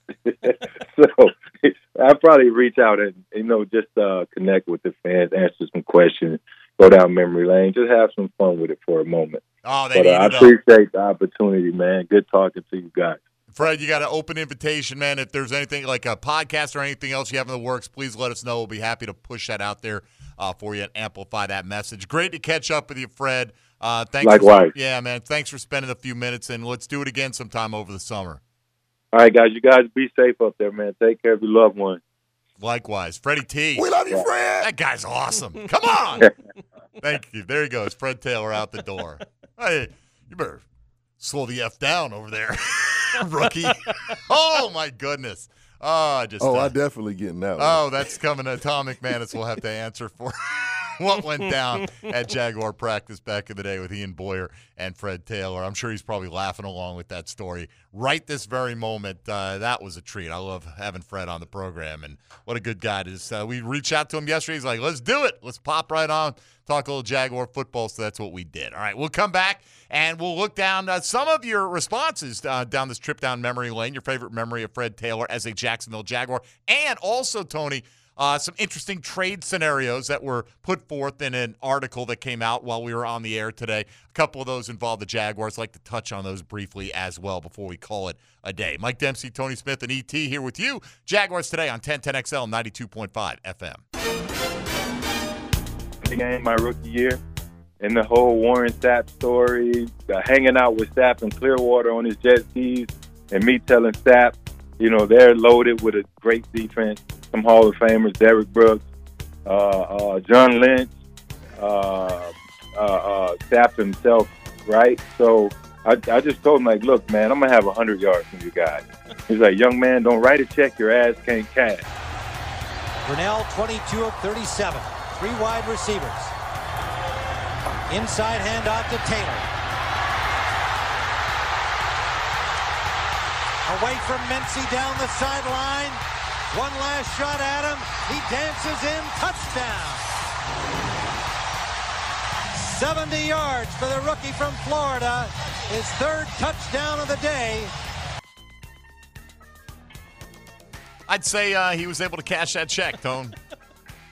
Speaker 13: So I'll probably reach out and, you know, just uh, connect with the fans, answer some questions, go down memory lane, just have some fun with it for a moment.
Speaker 5: Oh, they
Speaker 13: but uh,
Speaker 5: need
Speaker 13: I
Speaker 5: it up.
Speaker 13: appreciate the opportunity, man. Good talking to you guys.
Speaker 5: Fred, you got an open invitation, man. If there's anything like a podcast or anything else you have in the works, please let us know. We'll be happy to push that out there uh, for you and amplify that message. Great to catch up with you, Fred. Uh, thanks
Speaker 13: Likewise.
Speaker 5: For, yeah, man. Thanks for spending a few minutes, and let's do it again sometime over the summer.
Speaker 13: All right, guys. You guys be safe up there, man. Take care of your loved ones.
Speaker 5: Likewise. Freddie T.
Speaker 7: We love you, Fred.
Speaker 5: That guy's awesome. Come on. Thank you. There he goes. Fred Taylor out the door. Hey, you better slow the F down over there, rookie. Oh, my goodness. Oh, I just.
Speaker 7: Oh,
Speaker 5: uh,
Speaker 7: I definitely getting that one.
Speaker 5: Oh, that's coming. Tom McManus will have to answer for what went down at Jaguar practice back in the day with Ian Boyer and Fred Taylor. I'm sure he's probably laughing along with that story right this very moment. Uh, that was a treat. I love having Fred on the program, and what a good guy it is. Uh, we reached out to him yesterday. He's like, let's do it. Let's pop right on, talk a little Jaguar football, so that's what we did. All right, we'll come back, and we'll look down uh, some of your responses uh, down this trip down memory lane, your favorite memory of Fred Taylor as a Jacksonville Jaguar, and also, Tony, Uh, some interesting trade scenarios that were put forth in an article that came out while we were on the air today. A couple of those involved the Jaguars. I'd like to touch on those briefly as well before we call it a day. Mike Dempsey, Tony Smith, and E T here with you. Jaguars today on ten ten X L ninety-two point five F M.
Speaker 13: The game my rookie year, and the whole Warren Sapp story, the hanging out with Sapp in Clearwater on his jet skis, and me telling Sapp, you know, they're loaded with a great defense. Some Hall of Famers, Derrick Brooks, uh, uh, John Lynch, uh, uh, uh, Sapp himself, right? So I, I just told him, like, look, man, I'm going to have one hundred yards from you guys. He's like, young man, don't write a check your ass can't cash.
Speaker 14: Brunell, twenty-two of thirty-seven. Three wide receivers. Inside handoff to Taylor. Away from Mincy down the sideline. One last shot at him. He dances in. Touchdown. seventy yards for the rookie from Florida. His third touchdown of the day.
Speaker 5: I'd say uh, he was able to cash that check, Tone.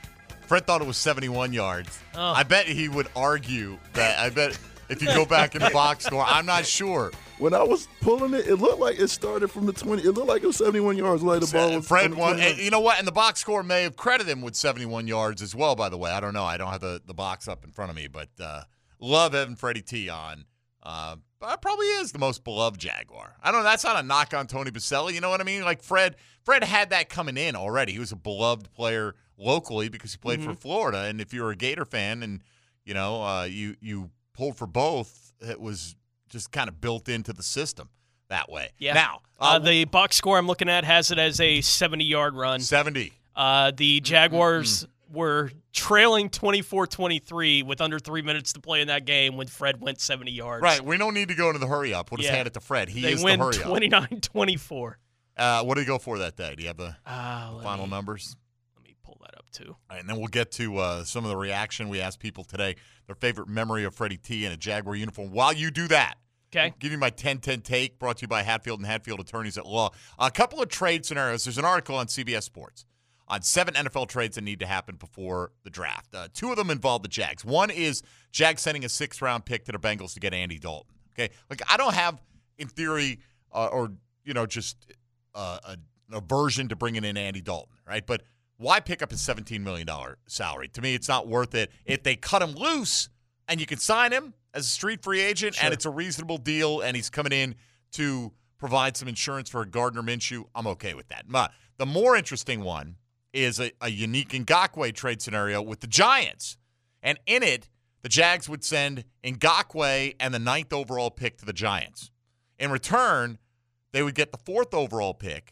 Speaker 5: Fred thought it was seventy-one yards.
Speaker 6: Oh.
Speaker 5: I bet he would argue that. I bet if you go back in the box score, I'm not sure.
Speaker 7: When I was pulling it, it looked like it started from the twenty. It looked like it was seventy-one yards later. The ball was
Speaker 5: Fred won. And you know what? And the box score may have credited him with seventy-one yards as well, by the way. I don't know. I don't have the, the box up in front of me. But uh, love having Freddie T on. Uh, probably is the most beloved Jaguar. I don't know. That's not a knock on Tony Boselli. You know what I mean? Like Fred, Fred had that coming in already. He was a beloved player locally because he played
Speaker 6: Mm-hmm.
Speaker 5: for Florida. And if you're a Gator fan and, you know, uh, you, you pulled for both, it was just kind of built into the system that way.
Speaker 6: Yeah.
Speaker 5: Now,
Speaker 6: uh, the box score I'm looking at has it as a seventy-yard run.
Speaker 5: seventy.
Speaker 6: Uh, the Jaguars mm-hmm. were trailing twenty-four twenty-three with under three minutes to play in that game when Fred went seventy yards.
Speaker 5: Right. We don't need to go into the hurry up. We'll just
Speaker 6: Yeah.
Speaker 5: hand it to Fred. He
Speaker 6: they
Speaker 5: is
Speaker 6: win
Speaker 5: the hurry up.
Speaker 6: twenty-nine twenty-four.
Speaker 5: Uh, what did he go for that day? Do you have the
Speaker 6: Uh,
Speaker 5: final
Speaker 6: me,
Speaker 5: numbers?
Speaker 6: Let me pull that up, too.
Speaker 5: All right, and then we'll get to uh, some of the reaction. We asked people today their favorite memory of Freddie T in a Jaguar uniform. While you do that,
Speaker 6: Okay.
Speaker 5: I'll give you my ten ten take, brought to you by Hatfield and Hatfield Attorneys at Law. A couple of trade scenarios. There's an article on C B S Sports on seven N F L trades that need to happen before the draft. Uh, two of them involve the Jags. One is Jags sending a sixth-round pick to the Bengals to get Andy Dalton. Okay, like I don't have, in theory, uh, or you know, just uh, a, an aversion to bringing in Andy Dalton, right? But why pick up his seventeen million dollars salary? To me, it's not worth it. If they cut him loose and you can sign him as a street free agent,
Speaker 6: Sure.
Speaker 5: and it's a reasonable deal, and he's coming in to provide some insurance for a Gardner Minshew, I'm okay with that. But the more interesting one is a, a unique Ngakoue trade scenario with the Giants. And in it, the Jags would send Ngakoue and the ninth overall pick to the Giants. In return, they would get the fourth overall pick,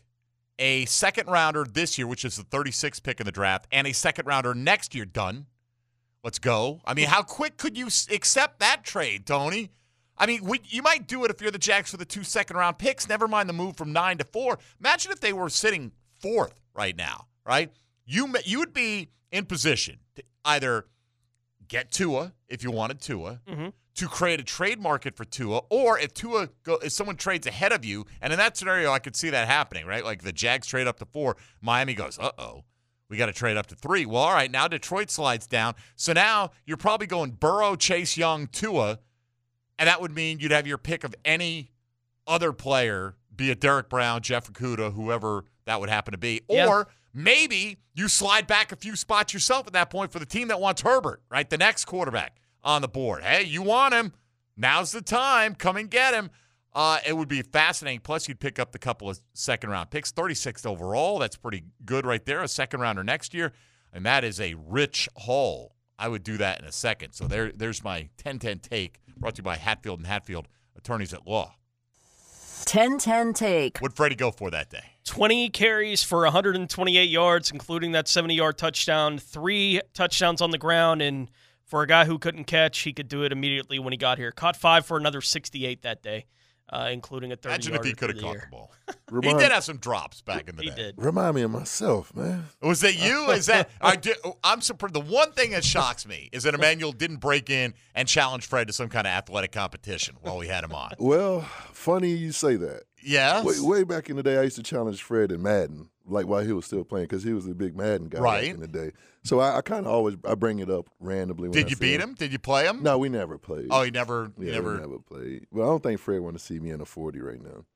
Speaker 5: a second rounder this year, which is the thirty-sixth pick in the draft, and a second rounder next year. Done. Let's go. I mean, how quick could you s- accept that trade, Tony? I mean, we, you might do it if you're the Jags for the two second-round picks. Never mind the move from nine to four. Imagine if they were sitting fourth right now, right? You you would be in position to either get Tua if you wanted Tua,
Speaker 6: Mm-hmm.
Speaker 5: to create a trade market for Tua, or if Tua go, if someone trades ahead of you, and in that scenario, I could see that happening, right? Like the Jags trade up to four, Miami goes, uh-oh. We got to trade up to three. Well, all right, now Detroit slides down. So now you're probably going Burrow, Chase Young, Tua, and that would mean you'd have your pick of any other player, be it Derek Brown, Jeff Okudah, whoever that would happen to be.
Speaker 6: Yeah.
Speaker 5: Or maybe you slide back a few spots yourself at that point for the team that wants Herbert, right? The next quarterback on the board. Hey, you want him. Now's the time. Come and get him. Uh, it would be fascinating. Plus, you'd pick up the couple of second-round picks. thirty-sixth overall. That's pretty good right there. A second-rounder next year. And that is a rich haul. I would do that in a second. So there, there's my ten ten take brought to you by Hatfield and Hatfield Attorneys at Law.
Speaker 15: ten ten take.
Speaker 5: What'd Freddie go for that day?
Speaker 6: twenty carries for one hundred twenty-eight yards, including that seventy-yard touchdown, three touchdowns on the ground, and for a guy who couldn't catch, he could do it immediately when he got here. Caught five for another sixty-eight that day, uh, including a thirty-yarder.
Speaker 5: Imagine if he could have
Speaker 6: the
Speaker 5: caught
Speaker 6: year.
Speaker 5: the ball.
Speaker 7: Remind,
Speaker 5: He did have some drops back in the
Speaker 6: He
Speaker 5: day.
Speaker 6: did.
Speaker 7: Remind me of myself, man.
Speaker 5: Was that you? Is that I did, I'm surprised. The one thing that shocks me is that Emmanuel didn't break in and challenge Fred to some kind of athletic competition while we had him on.
Speaker 7: Well, funny you say that.
Speaker 5: Yes.
Speaker 7: Way, way back in the day, I used to challenge Fred in Madden, like while he was still playing, because he was a big Madden guy
Speaker 5: Right.
Speaker 7: back in the day. So I, I kind of always I bring it up randomly. When
Speaker 5: Did
Speaker 7: I
Speaker 5: you
Speaker 7: see
Speaker 5: beat him? Did you play him?
Speaker 7: No, we never played.
Speaker 5: Oh, he never. He
Speaker 7: yeah,
Speaker 5: never.
Speaker 7: we never played. Well, I don't think Fred want to see me in a forty right now.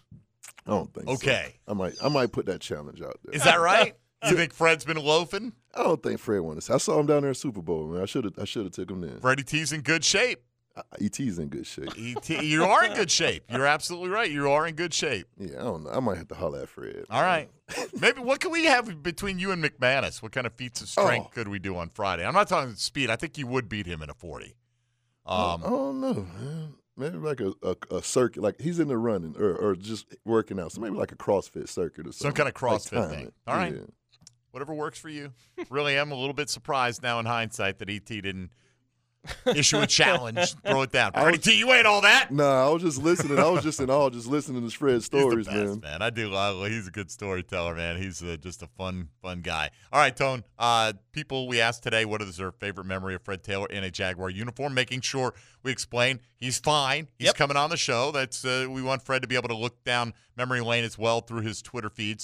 Speaker 7: I don't think.
Speaker 5: Okay.
Speaker 7: So. I might. I might put that challenge out there.
Speaker 5: Is that right? You think Fred's been loafing?
Speaker 7: I don't think Fred wants to. I saw him down there at Super Bowl, man. I should have. I should have took him there.
Speaker 5: Freddie T's in good shape.
Speaker 7: Uh, E T's in good shape.
Speaker 5: E T, you are in good shape. You're absolutely right. You are in good shape.
Speaker 7: Yeah, I don't know. I might have to holler at Fred.
Speaker 5: All right. Maybe what can we have between you and McManus? What kind of feats of strength
Speaker 7: Oh.
Speaker 5: could we do on Friday? I'm not talking speed. I think you would beat him in a forty. Um,
Speaker 7: I don't know, man. Maybe like a, a, a circuit, like he's in the running or, or just working out. So maybe like a CrossFit circuit or something.
Speaker 5: Some kind of
Speaker 7: Like
Speaker 5: CrossFit
Speaker 7: timing.
Speaker 5: thing. All right.
Speaker 7: Yeah.
Speaker 5: Whatever works for you. Really am a little bit surprised now in hindsight that E T didn't issue a challenge, throw it down.
Speaker 7: I
Speaker 5: Freddie
Speaker 7: was-
Speaker 5: T, you ain't all that.
Speaker 7: No, I was just listening. I was just in awe, just listening to Fred's stories,
Speaker 5: He's the best,
Speaker 7: man.
Speaker 5: man. I do. I, he's a good storyteller, man. He's uh, just a fun, fun guy. All right, Tone. Uh, people we asked today, what is their favorite memory of Fred Taylor in a Jaguar uniform? Making sure we explain he's fine. He's
Speaker 6: Yep.
Speaker 5: coming on the show. That's uh, we want Fred to be able to look down memory lane as well through his Twitter feed. So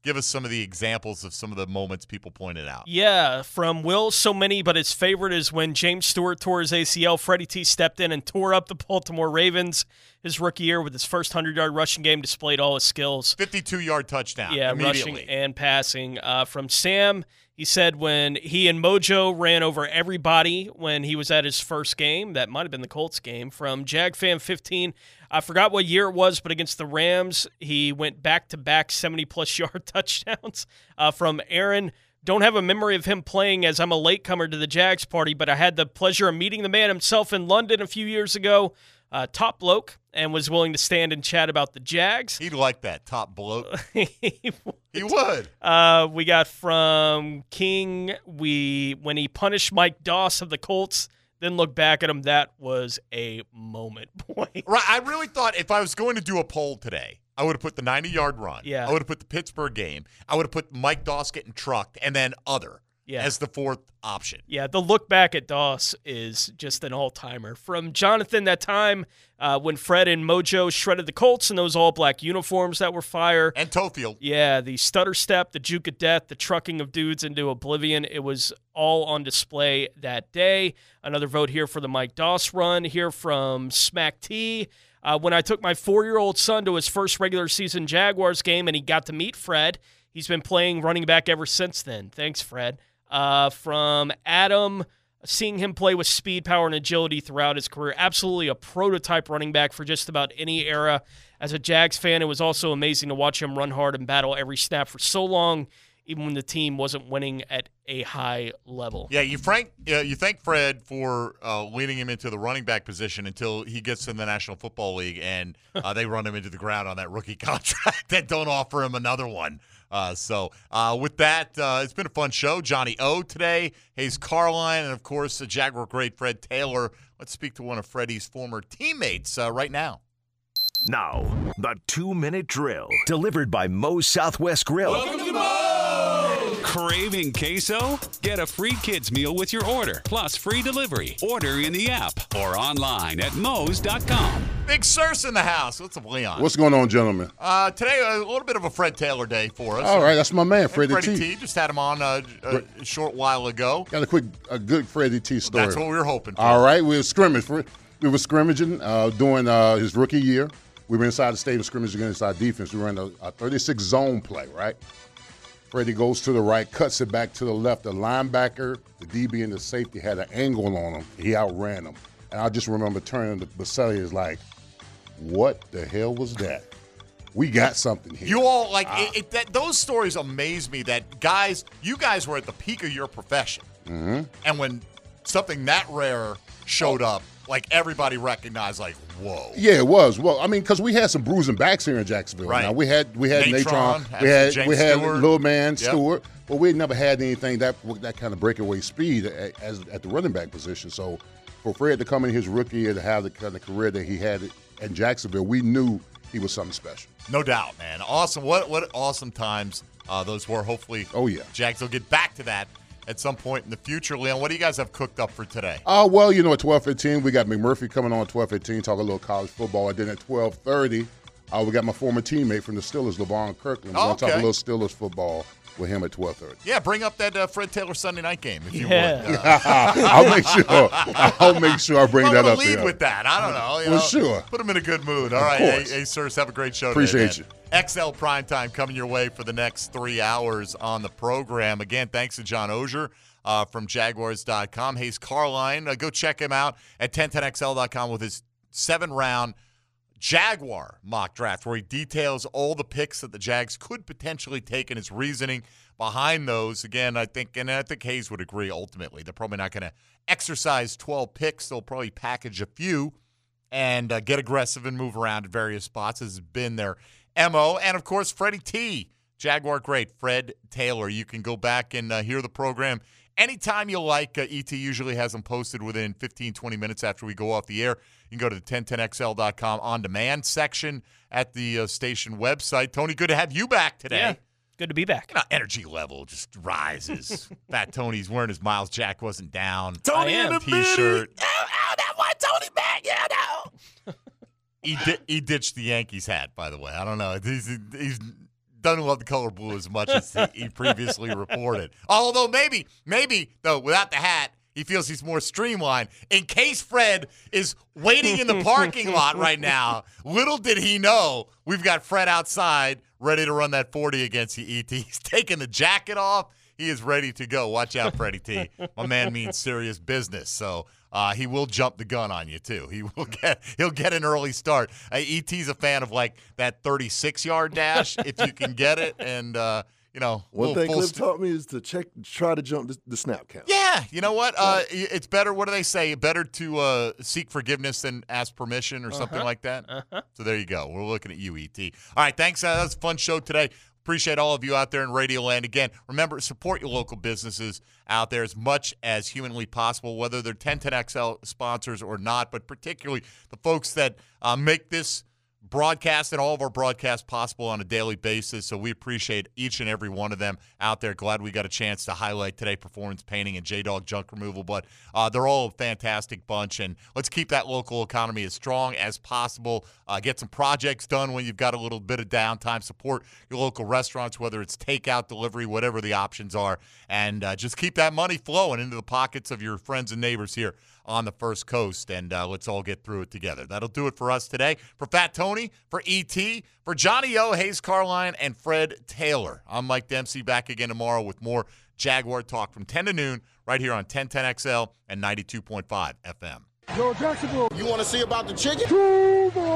Speaker 5: give us some of the examples of some of the moments people pointed out.
Speaker 6: Yeah, from Will, so many, but his favorite is when James Stewart tore his A C L. Freddie T stepped in and tore up the Baltimore Ravens his rookie year with his first hundred-yard rushing game, displayed all his skills.
Speaker 5: fifty-two-yard touchdown
Speaker 6: Yeah,
Speaker 5: immediately.
Speaker 6: rushing and passing. Uh, from Sam, he said when he and Mojo ran over everybody when he was at his first game. That might have been the Colts game. From JagFam fifteen, I forgot what year it was, but against the Rams, he went back-to-back seventy-plus yard touchdowns. Uh, from Aaron, don't have a memory of him playing as I'm a latecomer to the Jags party, but I had the pleasure of meeting the man himself in London a few years ago. Uh, top bloke, and was willing to stand and chat about the Jags.
Speaker 5: He'd like that, top bloke. he would. He would.
Speaker 6: Uh, we got from King, we when he punished Mike Doss of the Colts, then look back at him, that was a moment. Boy.
Speaker 5: Right, I really thought if I was going to do a poll today, I would have put the ninety-yard run.
Speaker 6: Yeah.
Speaker 5: I would have put the Pittsburgh game. I would have put Mike Doss getting trucked, and then other
Speaker 6: yeah.
Speaker 5: as the fourth option.
Speaker 6: Yeah, the look back at Doss is just an all-timer. From Jonathan, that time uh, when Fred and Mojo shredded the Colts in those all-black uniforms that were fire.
Speaker 5: And Tofield.
Speaker 6: Yeah, the stutter step, the juke of death, the trucking of dudes into oblivion. It was all on display that day. Another vote here for the Mike Doss run. Here from Smack T. Uh, when I took my four-year-old son to his first regular season Jaguars game and he got to meet Fred, he's been playing running back ever since then. Thanks, Fred. Uh, from Adam, seeing him play with speed, power, and agility throughout his career. Absolutely a prototype running back for just about any era. As a Jags fan, it was also amazing to watch him run hard and battle every snap for so long, even when the team wasn't winning at a high level.
Speaker 5: Yeah, you Frank, uh, you thank Fred for uh, leading him into the running back position until he gets in the National Football League and uh, they run him into the ground on that rookie contract and don't offer him another one. Uh, so uh, with that, uh, it's been a fun show. Johnny O today, Hayes Carline, and, of course, the Jaguar great Fred Taylor. Let's speak to one of Freddie's former teammates uh, right now.
Speaker 4: Now, the two-minute drill, delivered by Moe's Southwest Grill.
Speaker 16: Welcome to Moe's! Craving queso? Get a free kids meal with your order, plus free delivery. Order in the app or online at Moe's dot com.
Speaker 5: Big Sirs in the house. What's up, Leon?
Speaker 7: What's going on, gentlemen?
Speaker 5: Uh, today, a little bit of a Fred Taylor day for us.
Speaker 7: All right, that's my man, Freddie,
Speaker 5: Freddie
Speaker 7: T.
Speaker 5: T. Just had him on uh, a, a short while ago.
Speaker 7: Got a quick, a good Freddie T story.
Speaker 5: That's what we were hoping for.
Speaker 7: All right, we were scrimmaging. We were scrimmaging uh, during uh, his rookie year. We were inside the stadium scrimmage against our defense. We ran a, a thirty-six zone play, right? Freddie goes to the right, cuts it back to the left. The linebacker, the D B, and the safety had an angle on him. He outran him. And I just remember turning to Baselli is like, what the hell was that? We got something here.
Speaker 5: You all, like,
Speaker 7: Ah.
Speaker 5: it, it, that, those stories amaze me that guys, you guys were at the peak of your profession.
Speaker 7: Mm-hmm.
Speaker 5: And when something that rare showed up, like, everybody recognized, like, whoa.
Speaker 7: Yeah, it was. Well, I mean, because we had some bruising backs here in Jacksonville.
Speaker 5: Right.
Speaker 7: Now, we had we had
Speaker 5: Natron,
Speaker 7: Natron,
Speaker 5: had
Speaker 7: we had
Speaker 5: James
Speaker 7: we had
Speaker 5: Stewart.
Speaker 7: little man
Speaker 5: Yep.
Speaker 7: Stewart, but we had never had anything that that kind of breakaway speed at, as at the running back position. So for Fred to come in his rookie year to have the kind of career that he had in Jacksonville, we knew he was something special.
Speaker 5: No doubt, man. Awesome. What what awesome times uh, those were. Hopefully,
Speaker 7: oh yeah,
Speaker 5: Jags will get back to that at some point in the future. Leon, what do you guys have cooked up for today?
Speaker 7: Uh, well, you know, at twelve fifteen, we got McMurphy coming on at twelve fifteen, talk a little college football. And then at twelve thirty, uh, we got my former teammate from the Steelers, LeVon Kirkland. We're
Speaker 5: Oh,
Speaker 7: going to talk a
Speaker 5: okay.
Speaker 7: little Steelers football with him at twelve thirty.
Speaker 5: Yeah, bring up that uh, Fred Taylor Sunday night game if you
Speaker 7: Yeah.
Speaker 5: would. Uh,
Speaker 7: I'll make sure. I'll make sure I bring
Speaker 5: I'm
Speaker 7: that
Speaker 5: gonna
Speaker 7: up
Speaker 5: lead
Speaker 7: there.
Speaker 5: with that. I don't know. You
Speaker 7: Well,
Speaker 5: know,
Speaker 7: sure.
Speaker 5: Put him in a good mood. All
Speaker 7: Of
Speaker 5: right, hey,
Speaker 7: course.
Speaker 5: hey, sirs, have a great show.
Speaker 7: Appreciate
Speaker 5: today, man.
Speaker 7: you.
Speaker 5: X L Primetime coming your way for the next three hours on the program. Again, thanks to John Ogier uh, from Jaguars dot com. Hayes Carline, uh, go check him out at ten ten X L dot com with his seven-round Jaguar mock draft, where he details all the picks that the Jags could potentially take and his reasoning behind those. Again, I think, and I think Hayes would agree ultimately, they're probably not going to exercise twelve picks. They'll probably package a few and uh, get aggressive and move around at various spots, has been their M O. And, of course, Freddie T, Jaguar great, Fred Taylor. You can go back and uh, hear the program anytime you like. Uh, E T usually has them posted within fifteen, twenty minutes after we go off the air. You can go to the ten ten X L dot com on-demand section at the uh, station website. Tony, good to have you back today.
Speaker 6: Yeah, good to be back.
Speaker 5: You know, energy level just rises. Fat Tony's wearing his Miles Jack wasn't down.
Speaker 6: Tony in the
Speaker 5: T-shirt.
Speaker 6: Oh, oh, that one Tony back. Yeah, no.
Speaker 5: He, di- he ditched the Yankees hat, by the way. I don't know. He's, he's doesn't love the color blue as much as he, he previously reported. Although maybe, maybe, though, without the hat, he feels he's more streamlined. In case Fred is waiting in the parking lot right now, little did he know we've got Fred outside ready to run that forty against the E T. He's taking the jacket off. He is ready to go. Watch out, Freddie T. My man means serious business. So uh, he will jump the gun on you, too. He will get he'll get an early start. Uh, E T's a fan of, like, that thirty-six-yard dash, if you can get it. And, uh, you know.
Speaker 17: One thing Cliff
Speaker 5: st-
Speaker 17: taught me is to check, try to jump the, the snap count.
Speaker 5: Yeah. You know what? Uh, it's better, what do they say? Better to uh, seek forgiveness than ask permission or uh-huh. something like that. Uh-huh. So there you go. We're looking at you, E T. All right. Thanks. Uh, that was a fun show today. Appreciate all of you out there in Radio Land. Again, remember, support your local businesses out there as much as humanly possible, whether they're ten ten X L sponsors or not, but particularly the folks that uh, make this broadcast and all of our broadcasts possible on a daily basis. So we appreciate each and every one of them out there. Glad we got a chance to highlight today Performance Painting and J-Dog Junk Removal, but uh, they're all a fantastic bunch, and let's keep that local economy as strong as possible. Uh, get some projects done when you've got a little bit of downtime. Support your local restaurants, whether it's takeout, delivery, whatever the options are, and uh, just keep that money flowing into the pockets of your friends and neighbors here on the First Coast, and uh, let's all get through it together. That'll do it for us today. For Fat Tony, for E T, for Johnny O, Hayes Carline, and Fred Taylor, I'm Mike Dempsey, back again tomorrow with more Jaguar talk from ten to noon right here on ten ten X L and ninety-two point five F M.
Speaker 18: Yo, Jacksonville.
Speaker 19: You want to see about the chicken?
Speaker 18: Two more.